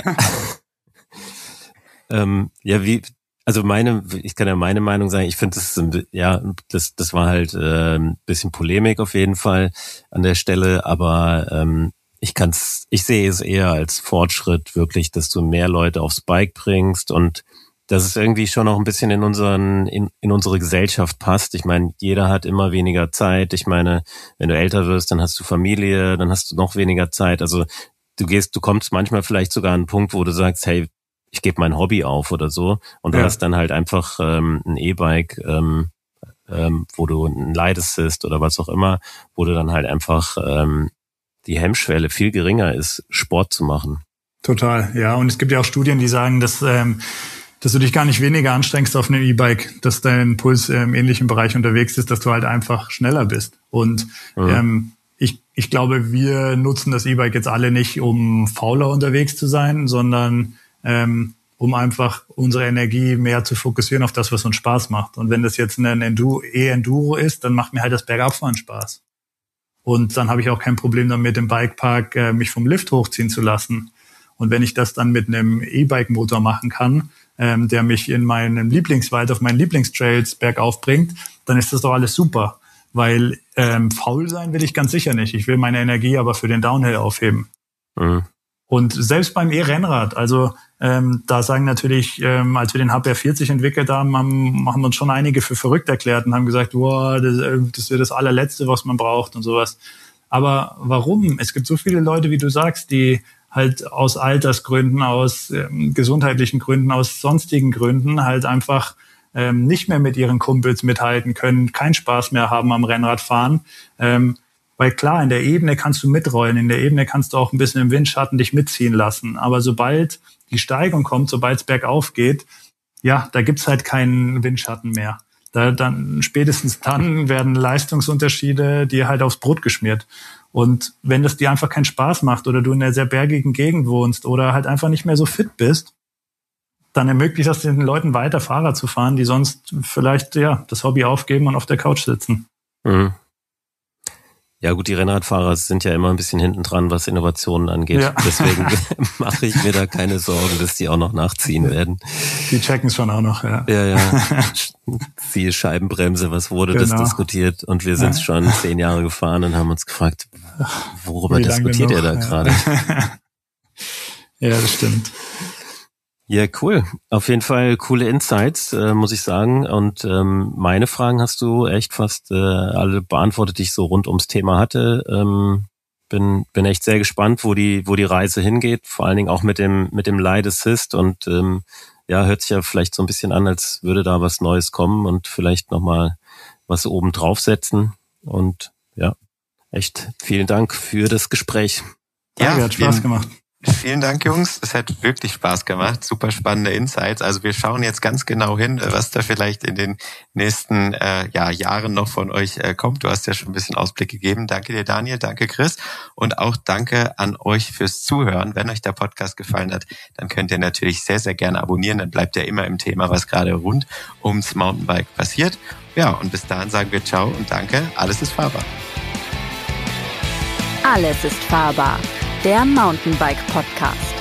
Speaker 4: ähm, ja, wie... Also meine, ich kann ja meine Meinung sagen, ich finde das, ja, das, das war halt äh, ein bisschen Polemik auf jeden Fall an der Stelle, aber ähm, ich kann's, ich sehe es eher als Fortschritt wirklich, dass du mehr Leute aufs Bike bringst und dass es irgendwie schon auch ein bisschen in unseren, in, in unsere Gesellschaft passt. Ich meine, jeder hat immer weniger Zeit. Ich meine, wenn du älter wirst, dann hast du Familie, dann hast du noch weniger Zeit. Also du gehst, du kommst manchmal vielleicht sogar an einen Punkt, wo du sagst, hey, ich gebe mein Hobby auf oder so und du ja. hast dann halt einfach ähm, ein E-Bike, ähm, ähm, wo du ein Light Assist oder was auch immer, wo du dann halt einfach ähm, die Hemmschwelle viel geringer ist, Sport zu machen.
Speaker 1: Total, ja. Und es gibt ja auch Studien, die sagen, dass ähm, dass du dich gar nicht weniger anstrengst auf einem E-Bike, dass dein Puls im ähnlichen Bereich unterwegs ist, dass du halt einfach schneller bist. Und mhm. ähm, ich ich glaube, wir nutzen das E-Bike jetzt alle nicht, um fauler unterwegs zu sein, sondern Ähm, um einfach unsere Energie mehr zu fokussieren auf das, was uns Spaß macht. Und wenn das jetzt ein Enduro, E-Enduro ist, dann macht mir halt das Bergabfahren Spaß. Und dann habe ich auch kein Problem damit, im Bikepark äh, mich vom Lift hochziehen zu lassen. Und wenn ich das dann mit einem E-Bike-Motor machen kann, ähm, der mich in meinem Lieblingswald, auf meinen Lieblingstrails bergauf bringt, dann ist das doch alles super. Weil ähm, faul sein will ich ganz sicher nicht. Ich will meine Energie aber für den Downhill aufheben.
Speaker 4: Mhm.
Speaker 1: Und selbst beim E-Rennrad, also ähm, da sagen natürlich, ähm, als wir den H P R vierzig entwickelt haben, haben, haben uns schon einige für verrückt erklärt und haben gesagt, wow, das, das wird das allerletzte, was man braucht und sowas. Aber warum? Es gibt so viele Leute, wie du sagst, die halt aus Altersgründen, aus ähm, gesundheitlichen Gründen, aus sonstigen Gründen halt einfach ähm, nicht mehr mit ihren Kumpels mithalten können, keinen Spaß mehr haben am Rennradfahren. Ähm, Weil klar, in der Ebene kannst du mitrollen, in der Ebene kannst du auch ein bisschen im Windschatten dich mitziehen lassen. Aber sobald die Steigung kommt, sobald es bergauf geht, ja, da gibt's halt keinen Windschatten mehr. Da, dann spätestens dann werden Leistungsunterschiede dir halt aufs Brot geschmiert. Und wenn das dir einfach keinen Spaß macht oder du in einer sehr bergigen Gegend wohnst oder halt einfach nicht mehr so fit bist, dann ermöglicht das den Leuten weiter Fahrrad zu fahren, die sonst vielleicht ja das Hobby aufgeben und auf der Couch sitzen.
Speaker 4: Mhm. Ja gut, die Rennradfahrer sind ja immer ein bisschen hinten dran, was Innovationen angeht. Ja. Deswegen mache ich mir da keine Sorgen, dass die auch noch nachziehen werden.
Speaker 1: Die checken es schon auch noch, ja.
Speaker 4: Ja, ja. Siehe Scheibenbremse, was wurde genau. das diskutiert? Und wir sind ja. schon zehn Jahre gefahren und haben uns gefragt, worüber diskutiert ihr da ja. gerade?
Speaker 1: Ja, das stimmt.
Speaker 4: Ja, cool. Auf jeden Fall coole Insights, äh, muss ich sagen. Und ähm, meine Fragen hast du echt fast äh, alle beantwortet, die ich so rund ums Thema hatte. Ähm, bin bin echt sehr gespannt, wo die wo die Reise hingeht. Vor allen Dingen auch mit dem mit dem Light Assist. Und ähm, ja, hört sich ja vielleicht so ein bisschen an, als würde da was Neues kommen und vielleicht nochmal was oben draufsetzen. Und ja, echt vielen Dank für das Gespräch.
Speaker 1: Ja, hat Spaß gemacht.
Speaker 3: Vielen Dank, Jungs. Es hat wirklich Spaß gemacht. Super spannende Insights. Also wir schauen jetzt ganz genau hin, was da vielleicht in den nächsten äh, ja, Jahren noch von euch äh, kommt. Du hast ja schon ein bisschen Ausblick gegeben. Danke dir, Daniel. Danke, Chris. Und auch danke an euch fürs Zuhören. Wenn euch der Podcast gefallen hat, dann könnt ihr natürlich sehr, sehr gerne abonnieren. Dann bleibt ihr immer im Thema, was gerade rund ums Mountainbike passiert. Ja, und bis dahin sagen wir ciao und danke. Alles ist fahrbar.
Speaker 2: Alles ist fahrbar. Der Mountainbike Podcast.